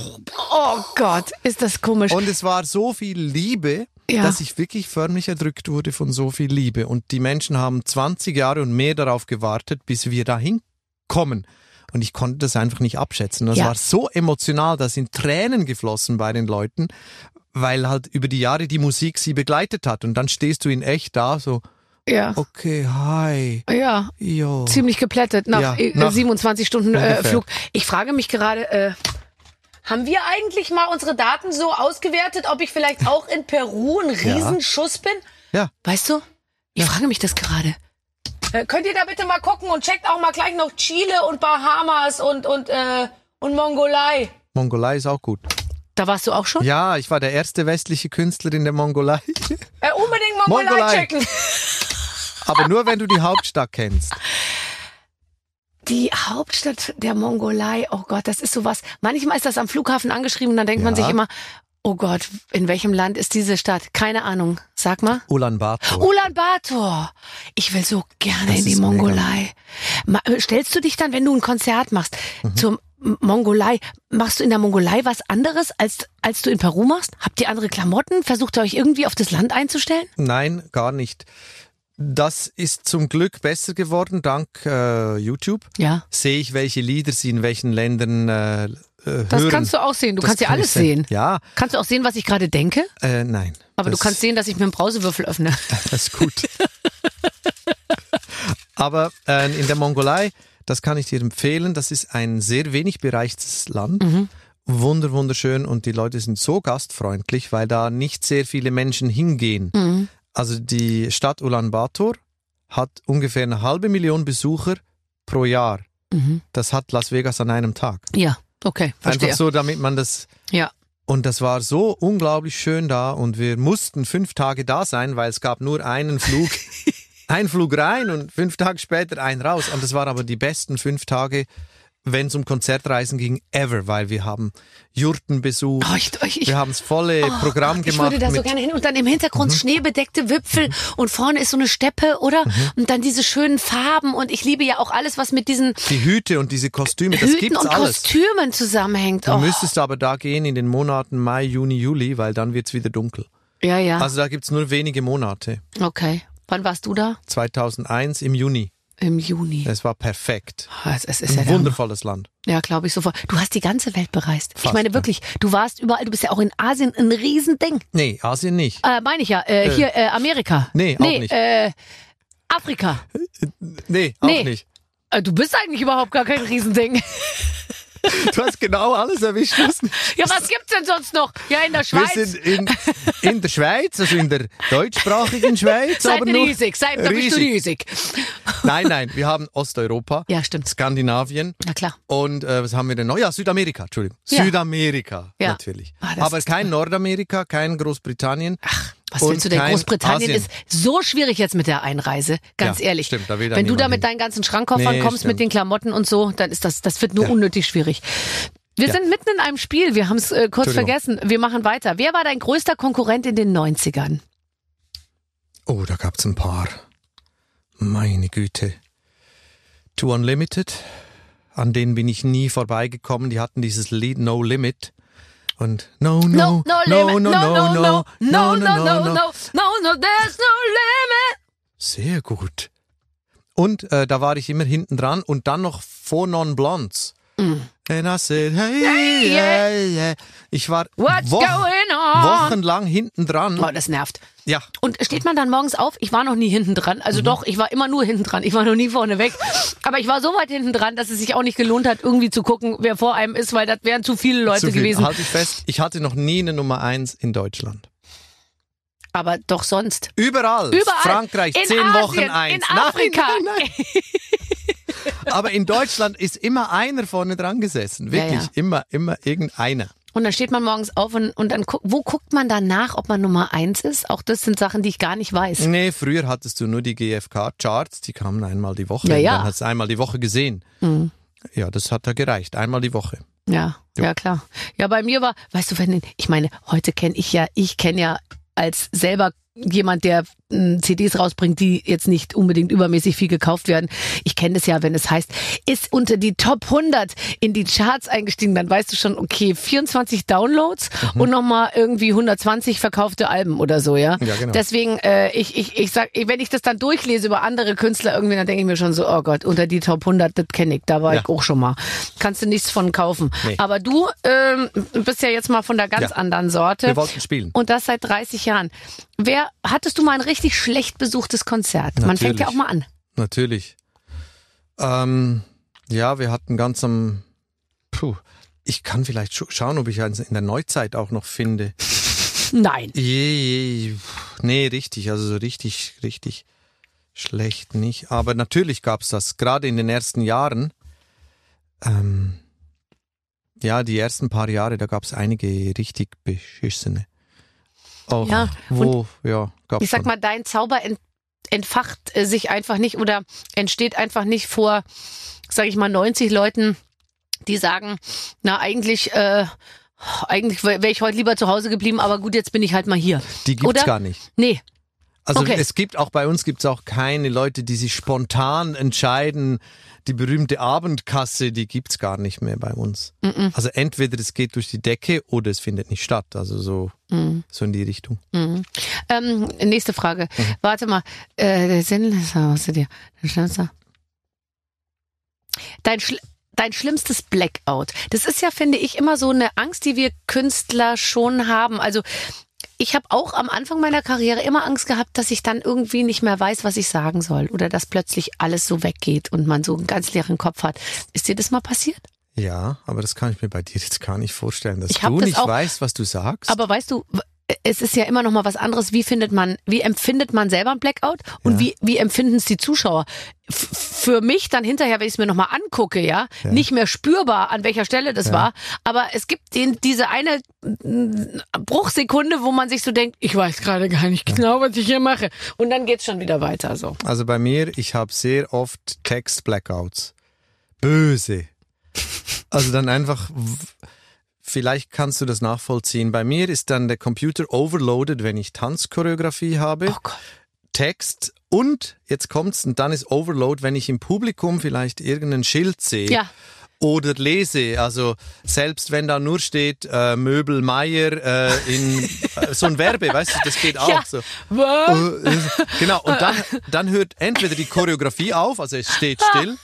Oh Gott, ist das komisch. Und es war so viel Liebe, Ja. dass ich wirklich förmlich erdrückt wurde von so viel Liebe. Und die Menschen haben zwanzig Jahre und mehr darauf gewartet, bis wir dahin kommen. Und ich konnte das einfach nicht abschätzen. Das Ja. war so emotional, da sind Tränen geflossen bei den Leuten, weil halt über die Jahre die Musik sie begleitet hat. Und dann stehst du in echt da, so, Ja. okay, hi, Ja. jo. Ziemlich geplättet nach, Ja, äh, nach siebenundzwanzig Stunden äh, ungefähr. Flug. Ich frage mich gerade, äh, haben wir eigentlich mal unsere Daten so ausgewertet, ob ich vielleicht auch in Peru ein Riesenschuss bin? Ja. Weißt du? Ich frage mich das gerade. Äh, könnt ihr da bitte mal gucken und checkt auch mal gleich noch Chile und Bahamas und, und, äh, und Mongolei. Mongolei ist auch gut. Da warst du auch schon? Ja, ich war der erste westliche Künstler in der Mongolei. Äh, unbedingt Mongolei, Mongolei. checken. Aber nur, wenn du die Hauptstadt kennst. Die Hauptstadt der Mongolei, oh Gott, das ist sowas. Manchmal ist das am Flughafen angeschrieben und dann denkt man Ja. sich immer, oh Gott, in welchem Land ist diese Stadt? Keine Ahnung. Sag mal. Ulaanbaatar. Ulaanbaatar. Ich will so gerne Das in die ist Mongolei. Ma- Stellst du dich dann, wenn du ein Konzert machst, Mhm. zur M- Mongolei, machst du in der Mongolei was anderes, als, als du in Peru machst? Habt ihr andere Klamotten? Versucht ihr euch irgendwie auf das Land einzustellen? Nein, gar nicht. Das ist zum Glück besser geworden, dank äh, YouTube. Ja. Sehe ich, welche Lieder sie in welchen Ländern äh, äh, Das hören. kannst du auch sehen. Du Das kannst ja kann alles ich sehen. sehen. Ja, Kannst du auch sehen, was ich gerade denke? äh, nein. Aber das, du kannst sehen, dass ich mir einen Brausewürfel öffne. Das ist gut. Aber äh, in der Mongolei, das kann ich dir empfehlen, das ist ein sehr wenig bereichtes Land. Mhm. Wunder, wunderschön und die Leute sind so gastfreundlich, weil da nicht sehr viele Menschen hingehen. Mhm. Also die Stadt Ulaanbaatar hat ungefähr eine halbe Million Besucher pro Jahr. Mhm. Das hat Las Vegas an einem Tag. Ja, okay, verstehe. Einfach so, damit man das... Ja. Und das war so unglaublich schön da und wir mussten fünf Tage da sein, weil es gab nur einen Flug, ein Flug rein und fünf Tage später einen raus. Und das waren aber die besten fünf Tage, wenn es um Konzertreisen ging, ever, weil wir haben Jurten besucht, Oh, ich, ich, ich, wir haben das volle oh Programm Gott, ich gemacht. würde da so mit- gerne hin. Und dann im Hintergrund schneebedeckte Wipfel und vorne ist so eine Steppe, oder? Und dann diese schönen Farben und ich liebe ja auch alles, was mit diesen die Hüte und diese Kostüme, das Hüten gibt's und alles. Kostümen zusammenhängt. Du Oh. müsstest aber da gehen in den Monaten Mai, Juni, Juli, weil dann wird's wieder dunkel. Ja, ja. Also da gibt's nur wenige Monate. Okay. Wann warst du da? zweitausendeins im Juni. Im Juni. Es war perfekt. Ah, Es, es ist ja Ein der wundervolles Land. Hammer. Ja, glaube ich sofort. Du hast die ganze Welt bereist. ich Fast, meine ja. wirklich, du warst überall, du bist ja auch in Asien ein Riesending. Nee, Asien nicht. Äh, meine ich ja. Äh, Äh. hier, äh, Amerika. Nee, auch nee, nicht. Äh, Afrika. Nee, auch Nee. nicht. Äh, du bist eigentlich überhaupt gar kein Riesending. Du hast genau alles erwischt. was nicht- Ja, was gibt's denn sonst noch? Ja, in der Schweiz. Wir sind in, in der Schweiz, also in der deutschsprachigen Schweiz. Seid aber nur riesig, seid da bist du riesig. Nein, nein, wir haben Osteuropa, Ja, stimmt. Skandinavien Na klar. und äh, was haben wir denn noch? Ja, Südamerika, Entschuldigung. Ja. Südamerika, Ja. natürlich. Ah, das aber ist kein Nordamerika, kein Großbritannien. Ach, was Und willst du denn? kein Großbritannien Asien. ist so schwierig jetzt mit der Einreise, ganz Ja, ehrlich. stimmt, da will dann Wenn du da niemand mit hin. deinen ganzen Schrankkoffern Nee, kommst, stimmt. mit den Klamotten und so, dann ist das, das wird nur Ja. unnötig schwierig. Wir Ja. sind mitten in einem Spiel, wir haben es äh, kurz Entschuldigung. vergessen. Wir machen weiter. Wer war dein größter Konkurrent in den neunzigern? Oh, da gab's ein paar. Meine Güte. Too Unlimited, an denen bin ich nie vorbeigekommen. Die hatten dieses Lied No Limit. Und no, no, No, no limit, no, no, no, no, no, no, no, no, no, no, there's no limit. Sehr gut. Und äh, da war ich immer hinten dran und dann noch Four Non Blondes. Mm. And I said, hey, yeah, yeah. Ich war What's Wochen, going on? wochenlang hinten dran. Oh, das nervt. Ja, Und steht man dann morgens auf? Ich war noch nie hinten dran. Mhm. Also doch, ich war immer nur hinten dran. Ich war noch nie vorne weg. Aber ich war so weit hinten dran, dass es sich auch nicht gelohnt hat, irgendwie zu gucken, wer vor einem ist, weil das wären zu viele Leute zu viel. gewesen. Halte ich fest, ich hatte noch nie eine Nummer eins in Deutschland. Aber doch sonst. Überall. Überall. Frankreich, In zehn Asien, Wochen eins. in Afrika. Nein, nein, nein. Aber in Deutschland ist immer einer vorne dran gesessen. Wirklich. Ja, ja. Immer, immer irgendeiner. Und dann steht man morgens auf und, und dann gu wo guckt man dann nach, ob man Nummer eins ist? Auch das sind Sachen, die ich gar nicht weiß. Nee, früher hattest du nur die G F K-Charts, die kamen einmal die Woche. Ja, ja. Dann hast du einmal die Woche gesehen. Mhm. Ja, das hat da gereicht. Einmal die Woche. Ja, ja klar. Ja, bei mir war, weißt du, wenn ich meine, heute kenne ich ja, ich kenne ja als selber jemand, der m, C Ds rausbringt, die jetzt nicht unbedingt übermäßig viel gekauft werden. Ich kenne das ja, wenn es heißt, ist unter die Top hundert in die Charts eingestiegen, dann weißt du schon, okay, vierundzwanzig Downloads mhm. und nochmal irgendwie hundertzwanzig verkaufte Alben oder so, ja. Ja, genau. Deswegen, äh, ich, ich, ich sag, wenn ich das dann durchlese über andere Künstler irgendwie, dann denke ich mir schon so, oh Gott, unter die Top hundert, das kenne ich, da war ja. ich auch schon mal. Kannst du nichts von kaufen. Nee. Aber du ähm, bist ja jetzt mal von der ganz ja. anderen Sorte. Wir wollten spielen. Und das seit dreißig Jahren. Wer, hattest du mal ein richtig schlecht besuchtes Konzert? Natürlich. Man fängt ja auch mal an. Natürlich. Ähm, ja, wir hatten ganz am, puh, ich kann vielleicht sch- schauen, ob ich eins in der Neuzeit auch noch finde. Nein. Je, je, nee, richtig, also so richtig, richtig schlecht nicht. Aber natürlich gab's das, gerade in den ersten Jahren. Ähm, ja, die ersten paar Jahre, da gab's einige richtig beschissene. Auch, ja, wo, ja, gab's ich sag schon. mal, dein Zauber ent, entfacht äh, sich einfach nicht oder entsteht einfach nicht vor, sag ich mal, neunzig Leuten, die sagen, na eigentlich, äh, eigentlich wäre ich heute lieber zu Hause geblieben, aber gut, jetzt bin ich halt mal hier. Die gibt's oder? gar nicht. Nee. Also Okay. es gibt auch bei uns gibt's auch keine Leute, die sich spontan entscheiden. Die berühmte Abendkasse, die gibt's gar nicht mehr bei uns. Mm-mm. Also entweder es geht durch die Decke oder es findet nicht statt. Also so, Mm. so in die Richtung. Mhm. Ähm, nächste Frage. Mhm. Warte mal. Äh, der Sinn, was hast du dir? Dein, Schl- dein schlimmstes Blackout. Das ist ja, finde ich, immer so eine Angst, die wir Künstler schon haben. Also ich habe auch am Anfang meiner Karriere immer Angst gehabt, dass ich dann irgendwie nicht mehr weiß, was ich sagen soll. Oder dass plötzlich alles so weggeht und man so einen ganz leeren Kopf hat. Ist dir das mal passiert? Ja, aber das kann ich mir bei dir jetzt gar nicht vorstellen, dass Ich hab du das nicht auch- weißt, was du sagst. Aber weißt du, es ist ja immer noch mal was anderes. Wie findet man, wie empfindet man selber ein Blackout und Ja. wie wie empfinden es die Zuschauer? F- für mich dann hinterher, wenn ich es mir noch mal angucke, ja, Ja. nicht mehr spürbar, an welcher Stelle das Ja. war. Aber es gibt den diese eine mm, Bruchsekunde, wo man sich so denkt, ich weiß gerade gar nicht genau, was ich hier mache. Und dann geht's schon wieder weiter. So. Also bei mir, ich habe sehr oft Text-Blackouts. Böse. Also dann einfach, w- vielleicht kannst du das nachvollziehen. Bei mir ist dann der Computer overloaded, wenn ich Tanzchoreografie habe, Oh Gott. Text und, jetzt kommt's, und dann ist Overload, wenn ich im Publikum vielleicht irgendein Schild sehe. Ja. Oder lese, also selbst wenn da nur steht äh, Möbel Meier äh, in äh, so ein Werbe, weißt du, das geht auch Ja. so. Was? Äh, Genau, und dann, dann hört entweder die Choreografie auf, also es steht still,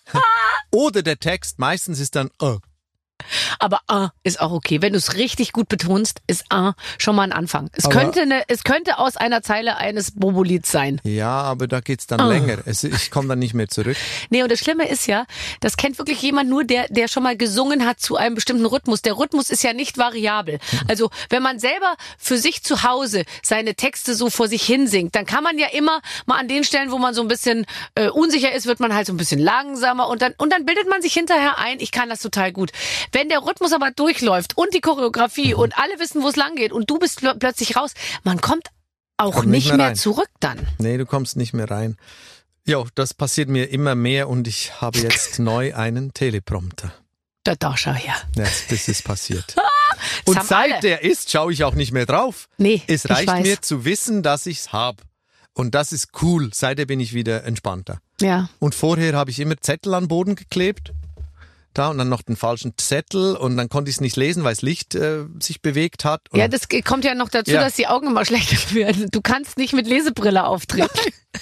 oder der Text, meistens ist dann äh. Aber ah ist auch okay. Wenn du es richtig gut betonst, ist ah schon mal ein Anfang. Es Aber- könnte eine, es könnte aus einer Zeile eines Bobo-Lieds sein. Ja, aber da geht's dann Ah. länger. Es, ich komme dann nicht mehr zurück. Nee, und das Schlimme ist ja, das kennt wirklich jemand nur, der, der schon mal gesungen hat zu einem bestimmten Rhythmus. Der Rhythmus ist ja nicht variabel. Also, wenn man selber für sich zu Hause seine Texte so vor sich hin singt, dann kann man ja immer mal an den Stellen, wo man so ein bisschen äh, unsicher ist, wird man halt so ein bisschen langsamer und dann, und dann bildet man sich hinterher ein, ich kann das total gut. Wenn der Rhythmus aber durchläuft und die Choreografie und alle wissen, wo es lang geht und du bist pl- plötzlich raus, man kommt auch Kommt nicht nicht mehr mehr rein. zurück dann. Nee, du kommst nicht mehr rein. Jo, das passiert mir immer mehr und ich habe jetzt neu einen Teleprompter. Da, da, schau her. Ja, das ist passiert. Und haben seit alle. der ist, schaue ich auch nicht mehr drauf. Nee, Es ich reicht weiß. mir zu wissen, dass ich's hab. Und das ist cool. Seitdem bin ich wieder entspannter. Ja. Und vorher habe ich immer Zettel an den Boden geklebt. Da und dann noch den falschen Zettel und dann konnte ich es nicht lesen, weil das Licht äh, sich bewegt hat. Und Ja, das ge- kommt ja noch dazu, Ja. dass die Augen immer schlechter werden. Du kannst nicht mit Lesebrille auftreten.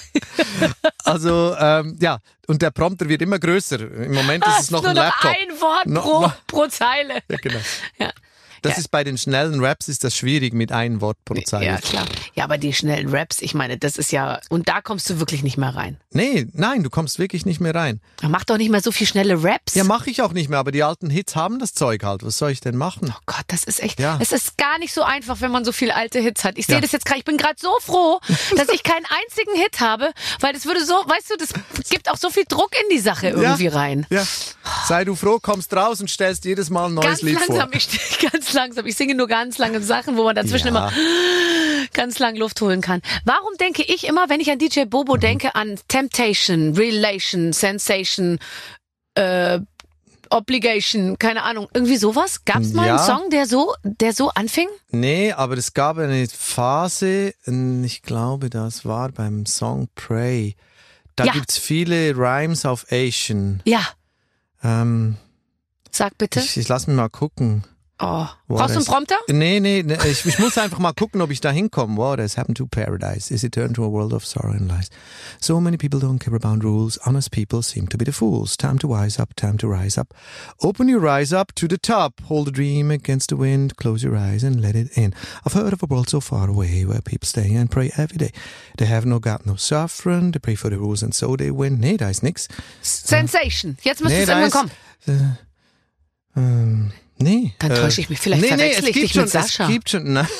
also ähm, ja, und der Prompter wird immer größer. Im Moment ist es noch nur ein noch Laptop. ein Wort No- pro, no- pro Zeile. Ja, genau. Ja. Das Ja. ist bei den schnellen Raps ist das schwierig mit einem Wort pro Zeile. Ja, klar. Ja, aber die schnellen Raps, ich meine, das ist ja, und da kommst du wirklich nicht mehr rein. Nee, nein, du kommst wirklich nicht mehr rein. Mach doch nicht mehr so viel schnelle Raps. Ja, mache ich auch nicht mehr, aber die alten Hits haben das Zeug halt. Was soll ich denn machen? Oh Gott, das ist echt, Ja. es ist gar nicht so einfach, wenn man so viele alte Hits hat. Ich sehe Ja. das jetzt gerade, ich bin gerade so froh, dass ich keinen einzigen Hit habe, weil das würde so, weißt du, das gibt auch so viel Druck in die Sache irgendwie ja. rein. Ja, sei du froh, kommst raus und stellst jedes Mal ein neues Ganz Lied langsam, vor. ich ganz langsam. Ich singe nur ganz lange Sachen, wo man dazwischen Ja. immer ganz lang Luft holen kann. Warum denke ich immer, wenn ich an D J Bobo Mhm. denke, an Temptation, Relation, Sensation, äh, Obligation, keine Ahnung, irgendwie sowas? Gab es mal Ja. einen Song, der so, der so anfing? Nee, aber es gab eine Phase, ich glaube, das war beim Song Pray. Da Ja. gibt's viele Rhymes auf Asian. Ja, Ähm, sag bitte. ich, ich lass mich mal gucken. Oh. What Brauchst du einen has- Prompter? Nee, nee, nee ich, ich muss einfach mal gucken, ob ich da hinkomme. What has happened to paradise? Is it turned to a world of sorrow and lies? So many people don't care about rules. Honest people seem to be the fools. Time to wise up, time to rise up. Open your eyes up to the top. Hold a dream against the wind. Close your eyes and let it in. I've heard of a world so far away where people stay and pray every day. They have no God, no sovereign. They pray for the rules and so they win. Nee, da ist nix. Sensation. Jetzt müsste Nee, es da irgendwann ist, kommen. Äh, ähm, nee. Dann äh, täusche ich mich. Vielleicht nee, nee, verwechsel es ich gibt dich schon, mit Sascha. Es gibt schon, nein.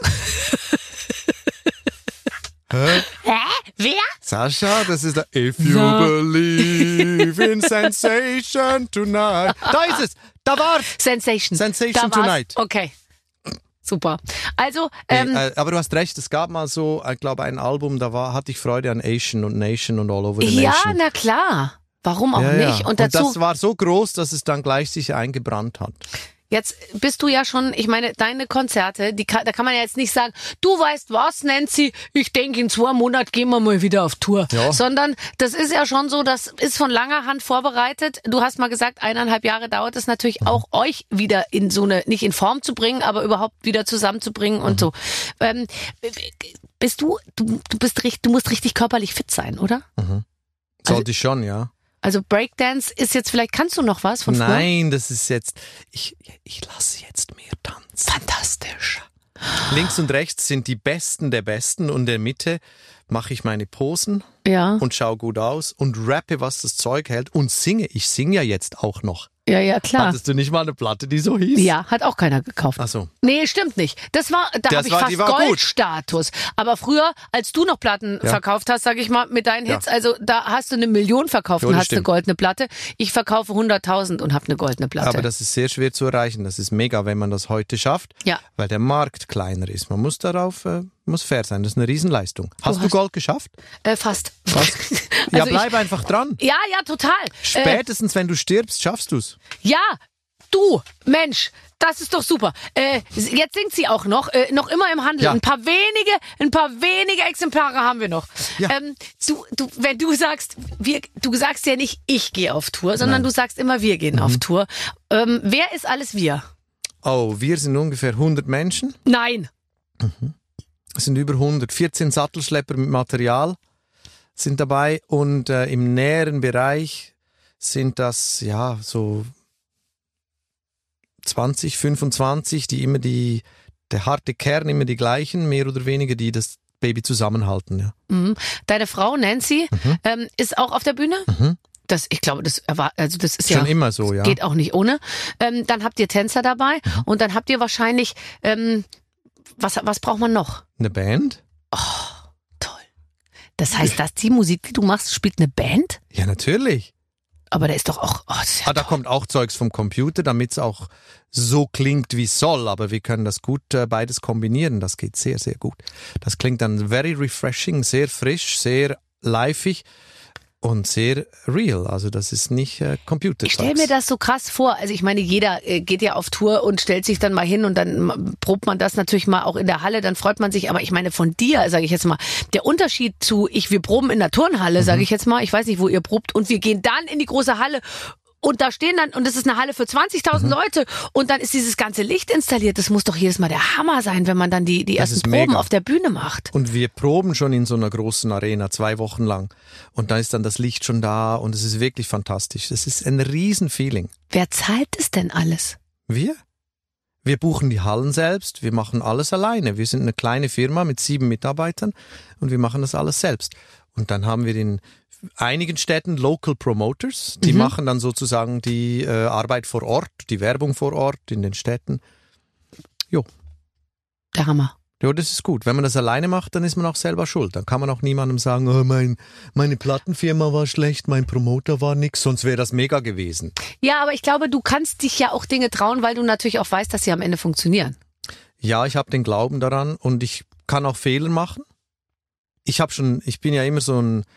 Hä? Hä? Wer? Sascha, das ist der If you So. believe in sensation tonight. Da ist es, da war's. Sensation. Sensation Da war's. Tonight. Okay. Super. Also, ähm, nee, äh, aber du hast recht, es gab mal so, ich glaube, ein Album, da war, hatte ich Freude an Asian und Nation und All Over the ja, Nation. na klar. Warum auch ja, nicht? ja. Und dazu, das war so groß, dass es dann gleich sich eingebrannt hat. jetzt bist du ja schon, ich meine, deine Konzerte, die kann, da kann man ja jetzt nicht sagen, du weißt was, Nancy, ich denke, in zwei Monaten gehen wir mal wieder auf Tour. Ja. Sondern das ist ja schon so, das ist von langer Hand vorbereitet. Du hast mal gesagt, eineinhalb Jahre dauert es natürlich auch, euch wieder in so eine, nicht in Form zu bringen, aber überhaupt wieder zusammenzubringen und so. Ähm, bist du, du, du bist richtig, du musst richtig körperlich fit sein, oder? Sollte ich schon, ja. Also Breakdance ist jetzt vielleicht, kannst du noch was von früher? Nein, das ist jetzt, ich, ich lasse jetzt mehr tanzen. Fantastisch. Links und rechts sind die Besten der Besten und in der Mitte mache ich meine Posen Ja, und schaue gut aus und rappe, was das Zeug hält und singe. Ich singe ja jetzt auch noch. ja, ja, klar. Hattest du nicht mal eine Platte, die so hieß? Ja, hat auch keiner gekauft. Ach so. Nee, stimmt nicht. Das war, da Das habe ich war- fast die war gut. Goldstatus. Aber früher, als du noch Platten Ja. verkauft hast, sag ich mal, mit deinen Ja. Hits, also da hast du eine Million verkauft Ja, und das hast eine stimmt. goldene Platte. Ich verkaufe hunderttausend und habe eine goldene Platte. Aber das ist sehr schwer zu erreichen. Das ist mega, wenn man das heute schafft, Ja. weil der Markt kleiner ist. Man muss darauf, äh, muss fair sein. Das ist eine Riesenleistung. Hast du, hast- Gold geschafft? äh, fast. Was? ja, Also bleib einfach dran. Ich, ja, ja, total. Äh, Spätestens, wenn du stirbst, schaffst du's. ja, du, Mensch, das ist doch super. Äh, jetzt singt sie auch noch, äh, noch immer im Handel. Ja. Ein paar wenige, ein paar wenige Exemplare haben wir noch. Ja. Ähm, du, du, wenn du sagst, wir, du sagst ja nicht, ich gehe auf Tour, sondern Nein. du sagst immer, wir gehen Mhm. auf Tour. Ähm, wer ist alles wir? Oh, wir sind ungefähr hundert Menschen. Nein. Es sind über hundert. vierzehn Sattelschlepper mit Material sind dabei und äh, im näheren Bereich sind das, ja, so zwanzig, fünfundzwanzig, die immer die, der harte Kern immer die gleichen, mehr oder weniger, die das Baby zusammenhalten, ja. Mhm. Deine Frau Nancy ähm, ist auch auf der Bühne? Mhm. Das, ich glaube, das erwar- also das ist Schon ja immer so, ja. geht auch nicht ohne. Ähm, dann habt ihr Tänzer dabei Mhm. und dann habt ihr wahrscheinlich ähm, was was braucht man noch? Eine Band? Toll. Das heißt, dass die Musik, die du machst, spielt eine Band? Ja, natürlich. Aber da ist doch auch. Oh, das ist ja Ah, da toll. kommt auch Zeugs vom Computer, damit es auch so klingt, wie es soll. Aber wir können das gut äh, beides kombinieren. Das geht sehr, sehr gut. Das klingt dann very refreshing, sehr frisch, sehr liveig und sehr real. Also das ist nicht äh, Computer. Ich stelle mir das so krass vor. Also ich meine, jeder äh, geht ja auf Tour und stellt sich dann mal hin und dann m- probt man das natürlich mal auch in der Halle, dann freut man sich. Aber ich meine, von dir, sage ich jetzt mal, der Unterschied zu, ich, wir proben in der Turnhalle, sage ich jetzt mal, ich weiß nicht, wo ihr probt, und wir gehen dann in die große Halle. Und da stehen dann, und das ist eine Halle für zwanzigtausend Leute, und dann ist dieses ganze Licht installiert. Das muss doch jedes Mal der Hammer sein, wenn man dann die, die Das ersten ist Proben mega. auf der Bühne macht. Und wir proben schon in so einer großen Arena, zwei Wochen lang. Und da ist dann das Licht schon da und es ist wirklich fantastisch. Das ist ein Riesenfeeling. Wer zahlt es denn alles? Wir? Wir buchen die Hallen selbst, wir machen alles alleine. Wir sind eine kleine Firma mit sieben Mitarbeitern und wir machen das alles selbst. Und dann haben wir in einigen Städten Local Promoters, die Mhm. machen dann sozusagen die äh, Arbeit vor Ort, die Werbung vor Ort in den Städten. Jo. Der Hammer. Ja, das ist gut. Wenn man das alleine macht, dann ist man auch selber schuld. Dann kann man auch niemandem sagen, oh, mein, meine Plattenfirma war schlecht, mein Promoter war nix, sonst wäre das mega gewesen. Ja, aber ich glaube, du kannst dich ja auch Dinge trauen, weil du natürlich auch weißt, dass sie am Ende funktionieren. Ja, ich habe den Glauben daran und ich kann auch Fehler machen. Ich habe schon, ich bin ja immer so ein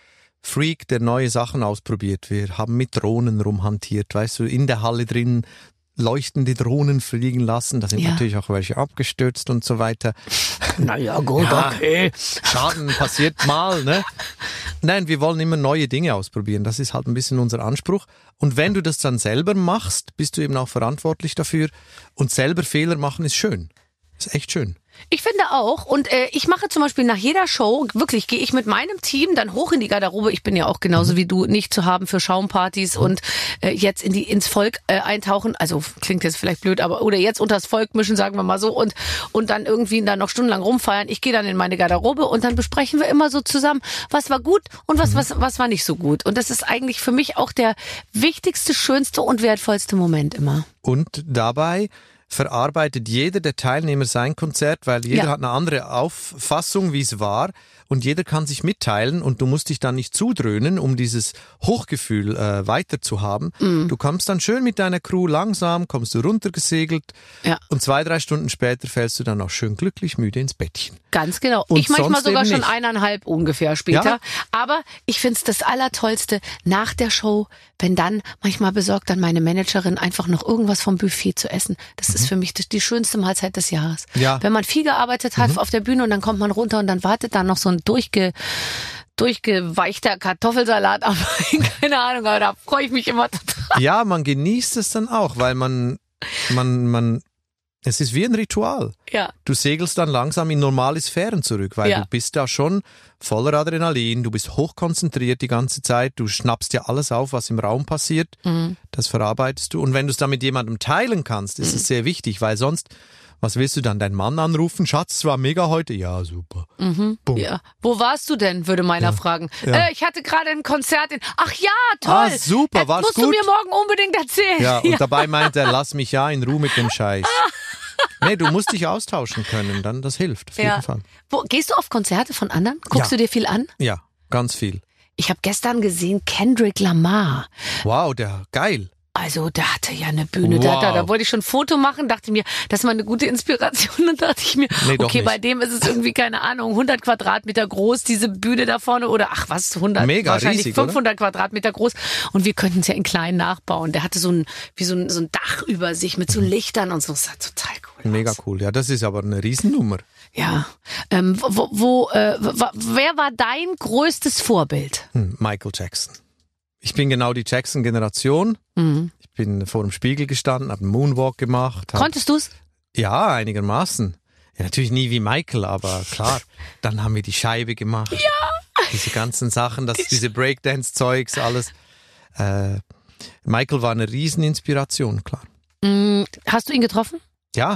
Freak, der neue Sachen ausprobiert. Wir haben mit Drohnen rumhantiert, weißt du, in der Halle drin leuchtende Drohnen fliegen lassen. Da sind Ja. natürlich auch welche abgestürzt und so weiter. Naja, gut, Ja. okay. Schaden passiert mal, ne? Nein, wir wollen immer neue Dinge ausprobieren. Das ist halt ein bisschen unser Anspruch. Und wenn du das dann selber machst, bist du eben auch verantwortlich dafür. Und selber Fehler machen ist schön. Ist echt schön. Ich finde auch. Und äh, ich mache zum Beispiel nach jeder Show, wirklich gehe ich mit meinem Team dann hoch in die Garderobe. Ich bin ja auch genauso wie du nicht zu haben für Schaumpartys und äh, jetzt in die ins Volk äh, eintauchen. Also klingt jetzt vielleicht blöd, aber oder jetzt unters Volk mischen, sagen wir mal so. Und und dann irgendwie dann noch stundenlang rumfeiern. Ich gehe dann in meine Garderobe und dann besprechen wir immer so zusammen, was war gut und was, was, was war nicht so gut. Und das ist eigentlich für mich auch der wichtigste, schönste und wertvollste Moment immer. Und dabei verarbeitet jeder der Teilnehmer sein Konzert, weil jeder Ja. hat eine andere Auffassung, wie es war, und jeder kann sich mitteilen und du musst dich dann nicht zudröhnen, um dieses Hochgefühl äh, weiter zu haben. Mhm. Du kommst dann schön mit deiner Crew langsam, kommst du runtergesegelt Ja. und zwei, drei Stunden später fällst du dann auch schön glücklich müde ins Bettchen. Ganz genau. Und ich manchmal sonst sogar eben schon nicht. eineinhalb ungefähr später. Ja. Aber ich find's das Allertollste nach der Show, wenn dann, manchmal besorgt dann meine Managerin einfach noch irgendwas vom Buffet zu essen. Das ist für mich die, die schönste Mahlzeit des Jahres. Ja. Wenn man viel gearbeitet hat auf der Bühne und dann kommt man runter und dann wartet da noch so ein durchge durchgeweichter Kartoffelsalat auf. Keine Ahnung, aber da freue ich mich immer total. Ja, man genießt es dann auch, weil man, man, man, es ist wie ein Ritual. Ja. Du segelst dann langsam in normale Sphären zurück, weil Ja. du bist da schon voller Adrenalin, du bist hochkonzentriert die ganze Zeit, du schnappst ja alles auf, was im Raum passiert, Mhm. das verarbeitest du. Und wenn du es dann mit jemandem teilen kannst, ist es sehr wichtig, weil sonst, was willst du dann, deinen Mann anrufen? Schatz, es war mega heute? Ja, super. Bumm. Ja. Wo warst du denn, würde meiner fragen. Ja. Äh, ich hatte gerade ein Konzert in... Ach ja, toll. Ah, super, das war's musst du gut? mir morgen unbedingt erzählen. Ja, und dabei meint er, lass mich ja in Ruhe mit dem Scheiß. Nee, du musst dich austauschen können, dann das hilft, auf jeden Ja. Fall. Wo, gehst du auf Konzerte von anderen? Guckst Ja. du dir viel an? Ja, ganz viel. Ich habe gestern gesehen Kendrick Lamar. Wow, der, geil. Also der hatte ja eine Bühne. Da, da, da Wow. wollte ich schon ein Foto machen, dachte mir, das ist mal eine gute Inspiration. Und dachte ich mir, Nee, doch okay, nicht. bei dem ist es irgendwie, keine Ahnung, hundert Quadratmeter groß, diese Bühne da vorne. Oder ach was, hundert, Mega wahrscheinlich riesig, fünfhundert Quadratmeter groß. Und wir könnten es ja in klein nachbauen. Der hatte so ein, wie so ein, so ein Dach über sich mit so Lichtern und so. Das sah total cool Mega aus. cool. Ja, das ist aber eine Riesennummer. Ja. Ähm, wo, wo, äh, w- wer war dein größtes Vorbild? Hm, Michael Jackson. Ich bin genau die Jackson-Generation. Mhm. Ich bin vor dem Spiegel gestanden, habe einen Moonwalk gemacht. Hab, Konntest du's? ja, einigermaßen. Ja, natürlich nie wie Michael, aber klar. Dann haben wir die Scheibe gemacht. Ja. Diese ganzen Sachen, das, diese Breakdance-Zeugs, alles. Äh, Michael war eine Rieseninspiration, klar. Mhm. Hast du ihn getroffen? Ja,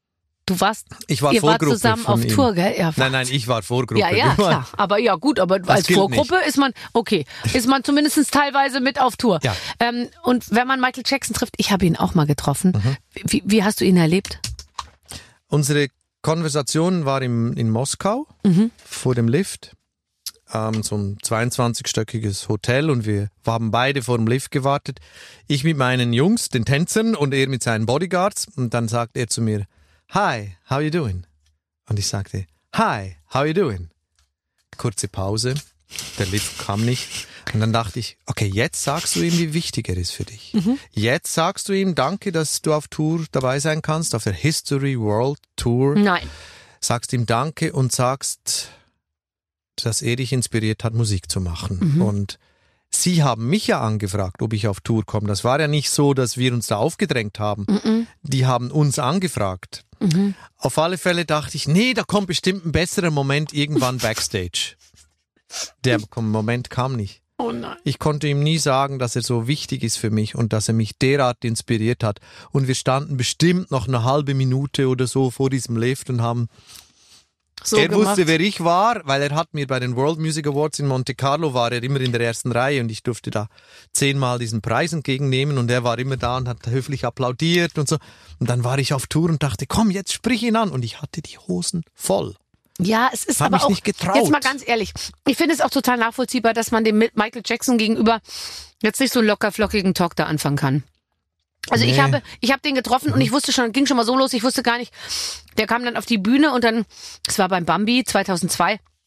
Du warst, ich war ihr wart Vorgruppe zusammen von auf ihm. Tour, gell? Ja, Nein, nein, ich war Vorgruppe. Ja, ja, Du war- klar. Aber ja, gut, aber als gilt Vorgruppe ist man, okay, ist man zumindest teilweise mit auf Tour. Ja. Ähm, und wenn man Michael Jackson trifft, ich habe ihn auch mal getroffen. Mhm. Wie, wie hast du ihn erlebt? Unsere Konversation war im, in Moskau Mhm. vor dem Lift. Ähm, so ein zweiundzwanzigstöckiges Hotel und wir haben beide vor dem Lift gewartet. Ich mit meinen Jungs, den Tänzern, und er mit seinen Bodyguards. Und dann sagt er zu mir, Hi, how you doing? Und ich sagte, Hi, how you doing? Kurze Pause, der Lift kam nicht. Und dann dachte ich, okay, jetzt sagst du ihm, wie wichtig er ist für dich. Jetzt sagst du ihm, danke, dass du auf Tour dabei sein kannst, auf der History World Tour. Nein. Sagst ihm danke und sagst, dass er dich inspiriert hat, Musik zu machen. Und sie haben mich ja angefragt, ob ich auf Tour komme. Das war ja nicht so, dass wir uns da aufgedrängt haben. Mhm. Die haben uns angefragt. Mhm. Auf alle Fälle dachte ich, nee, da kommt bestimmt ein besserer Moment irgendwann backstage. Der Moment kam nicht. Oh nein. Ich konnte ihm nie sagen, dass er so wichtig ist für mich und dass er mich derart inspiriert hat. Und wir standen bestimmt noch eine halbe Minute oder so vor diesem Lift und haben So er gemacht. wusste, wer ich war, weil er hat mir bei den World Music Awards in Monte Carlo war er immer in der ersten Reihe und ich durfte da zehnmal diesen Preis entgegennehmen und er war immer da und hat höflich applaudiert und so. Und dann war ich auf Tour und dachte, komm, jetzt sprich ihn an. Und ich hatte die Hosen voll. Ja, es ist Hab aber mich auch, nicht getraut. jetzt mal ganz ehrlich, ich finde es auch total nachvollziehbar, dass man dem Michael Jackson gegenüber jetzt nicht so einen locker flockigen Talk da anfangen kann. Also ich Nee. habe, ich habe den getroffen und ich wusste schon, ging schon mal so los, ich wusste gar nicht, der kam dann auf die Bühne und dann, es war beim Bambi zweitausendzwei, ich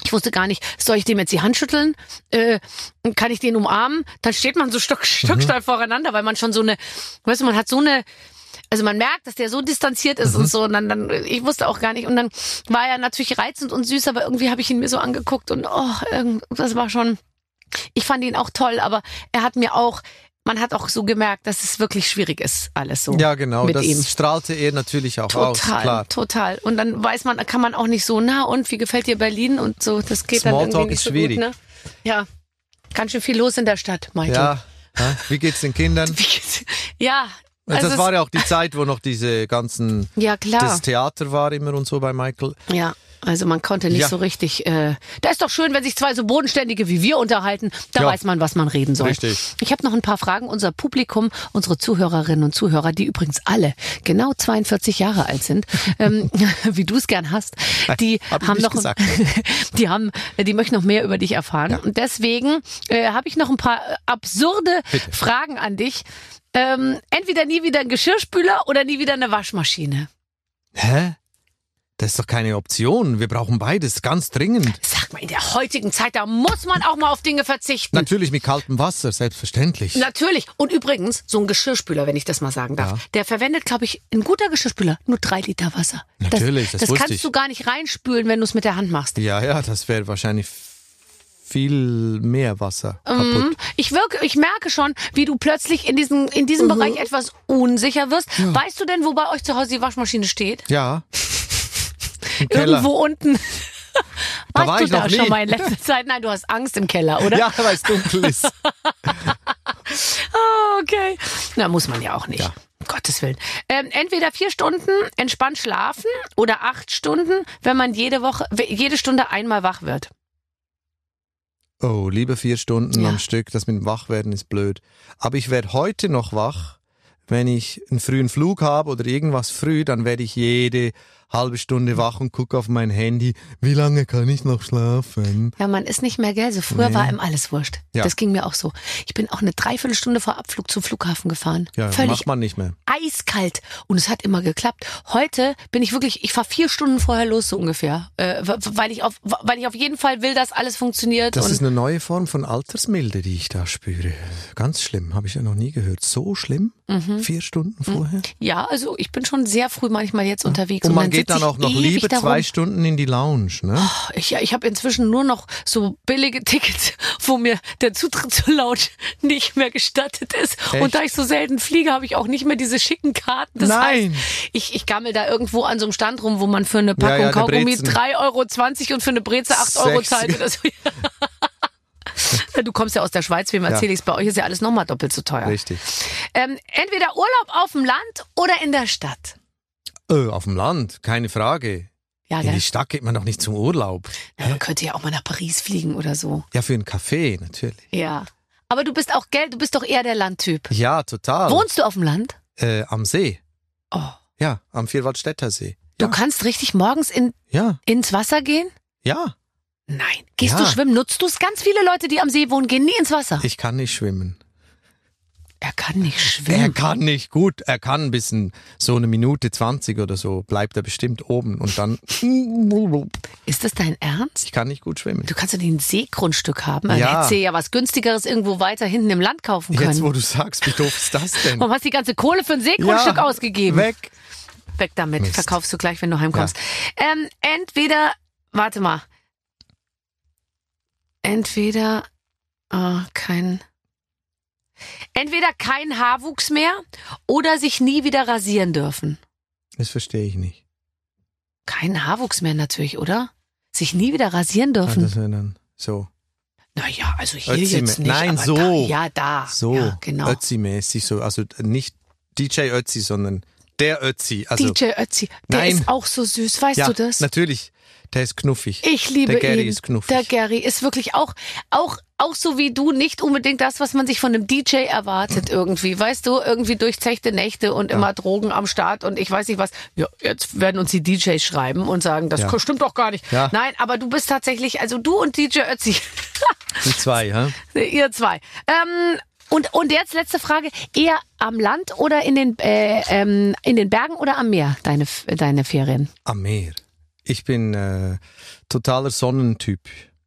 Ich wusste gar nicht, soll ich dem jetzt die Hand schütteln? Äh, kann ich den umarmen? Dann steht man so stock, stocksteif mhm. voreinander, weil man schon so eine, weißt du, man hat so eine, also man merkt, dass der so distanziert ist mhm. und so. Und dann, dann, ich wusste auch gar nicht. Und dann war er natürlich reizend und süß, aber irgendwie habe ich ihn mir so angeguckt und oh, das war schon, ich fand ihn auch toll, aber er hat mir auch, man hat auch so gemerkt, dass es wirklich schwierig ist, alles so. Ja, genau, mit das ihm. strahlte er natürlich auch total, aus, klar. Total, und dann weiß man, kann man auch nicht so, na und, wie gefällt dir Berlin? Und so, das geht dann irgendwie nicht so schwierig. gut, ne? Ja, ganz schön viel los in der Stadt, Michael. Ja, ja. Wie geht's den Kindern? Wie geht's? Ja. Also das es war ja auch die Zeit, wo noch diese ganzen, ja, klar. das Theater war immer und so bei Michael. Ja. Also man konnte nicht ja. so richtig, äh, da ist doch schön, wenn sich zwei so Bodenständige wie wir unterhalten, da ja. weiß man, was man reden soll. Richtig. Ich habe noch ein paar Fragen. Unser Publikum, unsere Zuhörerinnen und Zuhörer, die übrigens alle genau zweiundvierzig Jahre alt sind, ähm, wie du es gern hast, die Hab ich haben nicht noch, gesagt. die haben, die möchten noch mehr über dich erfahren. Ja. Und deswegen äh, habe ich noch ein paar absurde Bitte. Fragen an dich. Ähm, entweder nie wieder ein Geschirrspüler oder nie wieder eine Waschmaschine. Hä? Das ist doch keine Option. Wir brauchen beides, ganz dringend. Sag mal, in der heutigen Zeit, da muss man auch mal auf Dinge verzichten. Natürlich mit kaltem Wasser, selbstverständlich. Natürlich. Und übrigens, so ein Geschirrspüler, wenn ich das mal sagen darf, ja. der verwendet, glaube ich, ein guter Geschirrspüler nur drei Liter Wasser. Natürlich, das, das, das wusste kannst ich. du gar nicht reinspülen, wenn du es mit der Hand machst. Ja, ja, das wäre wahrscheinlich viel mehr Wasser kaputt. Mhm. Ich wirke, ich merke schon, wie du plötzlich in diesem, in diesem mhm. Bereich etwas unsicher wirst. Ja. Weißt du denn, wo bei euch zu Hause die Waschmaschine steht? Ja. Irgendwo unten. Da Warst war du ich noch da nie. schon mal in letzter Zeit? Nein, du hast Angst im Keller, oder? Ja, weil es dunkel ist. Oh, okay. Na, muss man ja auch nicht. Ja. Um Gottes Willen. Ähm, entweder vier Stunden entspannt schlafen oder acht Stunden, wenn man jede Woche, jede Stunde einmal wach wird. Oh, lieber vier Stunden Ja. am Stück. Das mit dem Wachwerden ist blöd. Aber ich werde heute noch wach. Wenn ich einen frühen Flug habe oder irgendwas früh, dann werde ich jede halbe Stunde wach und gucke auf mein Handy. Wie lange kann ich noch schlafen? Ja, man ist nicht mehr, gell? So früher Nee. war ihm alles wurscht. Ja. Das ging mir auch so. Ich bin auch eine Dreiviertelstunde vor Abflug zum Flughafen gefahren. Ja, Völlig macht man nicht mehr. eiskalt. Und es hat immer geklappt. Heute bin ich wirklich, ich fahre vier Stunden vorher los, so ungefähr. Äh, weil ich auf, weil ich auf jeden Fall will, dass alles funktioniert. Das und ist eine neue Form von Altersmilde, die ich da spüre. Ganz schlimm, habe ich ja noch nie gehört. So schlimm? Mhm. Vier Stunden vorher? Ja, also ich bin schon sehr früh manchmal jetzt unterwegs. Und man dann geht sitz dann ich auch noch ewig lieber darum. zwei Stunden in die Lounge, ne? Oh, ich ich habe inzwischen nur noch so billige Tickets, wo mir der Zutritt zur Lounge nicht mehr gestattet ist. Echt? Und da ich so selten fliege, habe ich auch nicht mehr diese schicken Karten. Das Nein. heißt, ich, ich gammel da irgendwo an so einem Stand rum, wo man für eine Packung Ja, ja, eine Kaugummi Brezen. drei Euro zwanzig und für eine Breze acht Euro Sechs. zahlt. Oder so. Du kommst ja aus der Schweiz, wem erzähle ich es? Bei euch ist ja alles nochmal doppelt so teuer. Richtig. Ähm, entweder Urlaub auf dem Land oder in der Stadt. Äh, auf dem Land, keine Frage. Ja, In gell? die Stadt geht man doch nicht zum Urlaub. Ja, man könnte ja auch mal nach Paris fliegen oder so. Ja, für einen Kaffee, natürlich. Ja. Aber du bist auch, gell, du bist doch eher der Landtyp. Ja, total. Wohnst du auf dem Land? Äh, am See. Oh. Ja, am Vierwaldstätter See. Du Ja. kannst richtig morgens in, Ja, ins Wasser gehen? ja. Nein. Gehst Ja. du schwimmen? Nutzt du es? Ganz viele Leute, die am See wohnen, gehen nie ins Wasser. Ich kann nicht schwimmen. Er kann nicht Er schwimmen. kann nicht gut. Er kann ein bisschen, so eine Minute zwanzig oder so, bleibt er bestimmt oben und dann. Ist das dein Ernst? Ich kann nicht gut schwimmen. Du kannst ja nicht ein Seegrundstück haben. Dann Ja. hättest du ja was günstigeres irgendwo weiter hinten im Land kaufen können. Jetzt, wo du sagst, wie doof ist das denn? Warum hast du die ganze Kohle für ein Seegrundstück Ja, ausgegeben? Weg. Weg damit. Mist. Verkaufst du gleich, wenn du heimkommst. Ähm, entweder, warte mal. Entweder, ah, kein, entweder kein Haarwuchs mehr oder sich nie wieder rasieren dürfen. Das verstehe ich nicht. Kein Haarwuchs mehr natürlich, oder? Sich nie wieder rasieren Ah, dürfen. das wäre dann so. Naja, also hier Ötzi jetzt mä- nicht. Nein, aber so. Da, ja, da. So, Ja, genau. Ötzi-mäßig so. Also nicht D J Ötzi, sondern der Ötzi. Also, D J Ötzi, der Nein. ist auch so süß, weißt ja, du das? natürlich. Der ist knuffig. Ich liebe Der Gary ihn. ist knuffig. Der Gary ist wirklich auch, auch, auch so wie du, nicht unbedingt das, was man sich von einem D J erwartet irgendwie. Weißt du, irgendwie durchzechte Nächte und immer Drogen am Start und ich weiß nicht was. Ja, jetzt werden uns die D Js schreiben und sagen, das Ja. stimmt doch gar nicht. Ja. Nein, aber du bist tatsächlich, also du und D J Ötzi, Die zwei, ha? ihr zwei. Ähm, und, und jetzt letzte Frage, eher am Land oder in den, äh, ähm, in den Bergen oder am Meer, deine, deine Ferien? Am Meer. Ich bin äh, totaler Sonnentyp.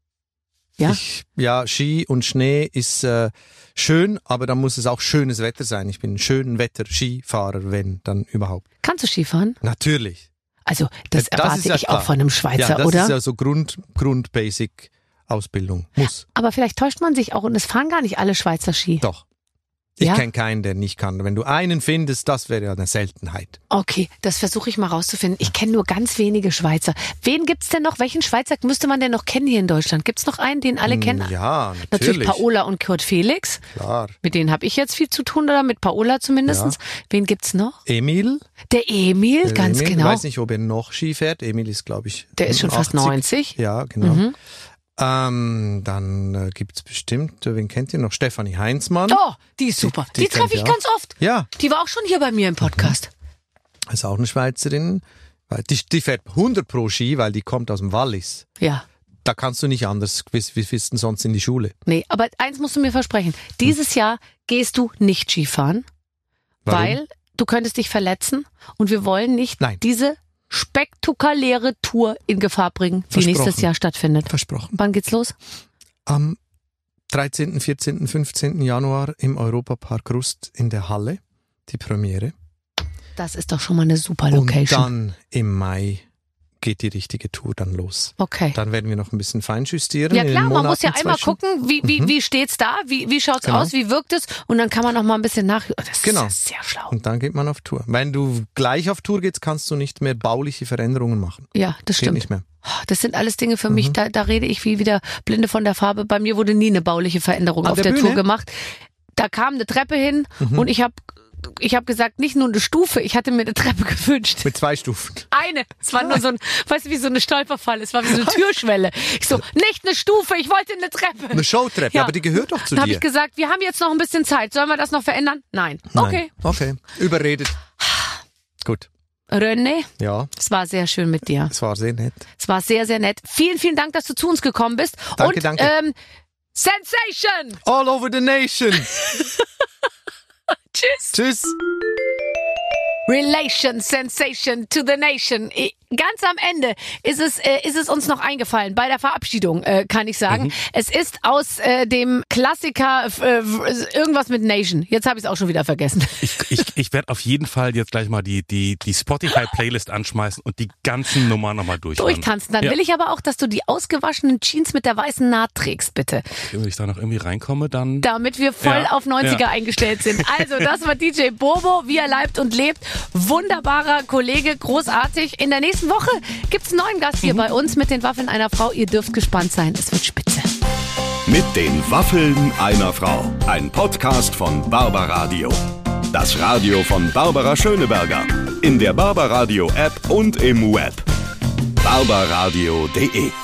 Ja? Ich, ja, Ski und Schnee ist äh, schön, aber dann muss es auch schönes Wetter sein. Ich bin ein schönen Wetter-Skifahrer, wenn dann überhaupt. Kannst du Skifahren? Natürlich. Also das, das erwarte ist ja ich klar. auch von einem Schweizer, ja, das oder? ist ja so Grund, Grund-Basic-Ausbildung. Muss. Aber vielleicht täuscht man sich auch und es fahren gar nicht alle Schweizer Ski. Doch. Ich Ja? kenne keinen, der nicht kann. Wenn du einen findest, das wäre ja eine Seltenheit. Okay, das versuche ich mal rauszufinden. Ich kenne nur ganz wenige Schweizer. Wen gibt's denn noch? Welchen Schweizer müsste man denn noch kennen hier in Deutschland? Gibt's noch einen, den alle kennen? Ja, Natürlich natürlich. Paola und Kurt Felix. Klar. Mit denen habe ich jetzt viel zu tun, oder mit Paola zumindest. Ja. Wen gibt's noch? Emil. Der Emil, Der ganz Emil. genau. Ich weiß nicht, ob er noch Ski fährt. Emil ist, glaube ich, Der ist schon fast neunzig. Ja, genau. Mhm. Ähm, dann äh, gibt's bestimmt, äh, wen kennt ihr noch? Stefanie Heinzmann. Oh, die ist super. Die, die die treffe kennt ich ihr ganz oft. Ja, Die war auch schon hier bei mir im Podcast. ist auch eine Schweizerin. Weil Die, die fährt hundert pro Ski, weil die kommt aus dem Wallis. Ja. Da kannst du nicht anders, wie, wie bist du denn sonst in die Schule? Nee, aber eins musst du mir versprechen. Dieses Jahr gehst du nicht Skifahren, Warum? weil du könntest dich verletzen und wir wollen nicht Nein. diese spektakuläre Tour in Gefahr bringen, die Versprochen. nächstes Jahr stattfindet. Versprochen. Wann geht's los? Am dreizehnten, vierzehnten, fünfzehnten Januar im Europapark Rust in der Halle, die Premiere. Das ist doch schon mal eine super Und Location. dann im Mai geht die richtige Tour dann los. Okay. Dann werden wir noch ein bisschen feinjustieren. Ja in den klar, man muss ja Monaten einmal zwischen. gucken, wie, wie, Mhm. wie steht's da, wie, wie schaut's Genau. aus, wie wirkt es und dann kann man noch mal ein bisschen nach... Das Genau. ist sehr schlau. Und dann geht man auf Tour. Wenn du gleich auf Tour gehst, kannst du nicht mehr bauliche Veränderungen machen. Ja, das Geht stimmt. nicht mehr. Das sind alles Dinge für mich, Mhm. da, da rede ich wie wieder Blinde von der Farbe. Bei mir wurde nie eine bauliche Veränderung An auf der der, Tour Bühne? gemacht. Da kam eine Treppe hin Mhm. und ich habe ich hab gesagt, nicht nur eine Stufe, ich hatte mir eine Treppe gewünscht. Mit zwei Stufen. Eine. Es war nur so ein, weißt du, wie so eine Stolperfalle. Es war wie so eine Türschwelle. Ich so, nicht eine Stufe, ich wollte eine Treppe. Eine Showtreppe, Ja. aber die gehört doch zu Dann habe dir. ich gesagt, wir haben jetzt noch ein bisschen Zeit. Sollen wir das noch verändern? Nein. Nein. Okay. Okay. Überredet. Gut. René, Ja, es war sehr schön mit dir. es war sehr nett. Es war sehr, sehr nett. Vielen, vielen Dank, dass du zu uns gekommen bist. Danke, Und, danke. Ähm, Sensation! All over the nation. Tschüss. Tschüss. Relation, Sensation to the Nation. I- Ganz am Ende ist es, äh, ist es uns noch eingefallen, bei der Verabschiedung, äh, kann ich sagen. Mhm. Es ist aus äh, dem Klassiker äh, irgendwas mit Nation. Jetzt habe ich es auch schon wieder vergessen. Ich, ich, ich werde auf jeden Fall jetzt gleich mal die, die, die Spotify-Playlist anschmeißen und die ganzen Nummern nochmal durchhören. Durchtanzen. Dann Ja. will ich aber auch, dass du die ausgewaschenen Jeans mit der weißen Naht trägst, bitte. Wenn ich da noch irgendwie reinkomme, dann... Damit wir voll Ja, auf neunziger ja. eingestellt sind. Also, das war D J Bobo, wie er leibt und lebt. Wunderbarer Kollege, großartig. In der nächsten Woche gibt's einen neuen Gast hier bei uns mit den Waffeln einer Frau. Ihr dürft gespannt sein, es wird spitze. Mit den Waffeln einer Frau. Ein Podcast von Barbaradio. Das Radio von Barbara Schöneberger. In der Barbaradio App und im Web. barbaradio punkt de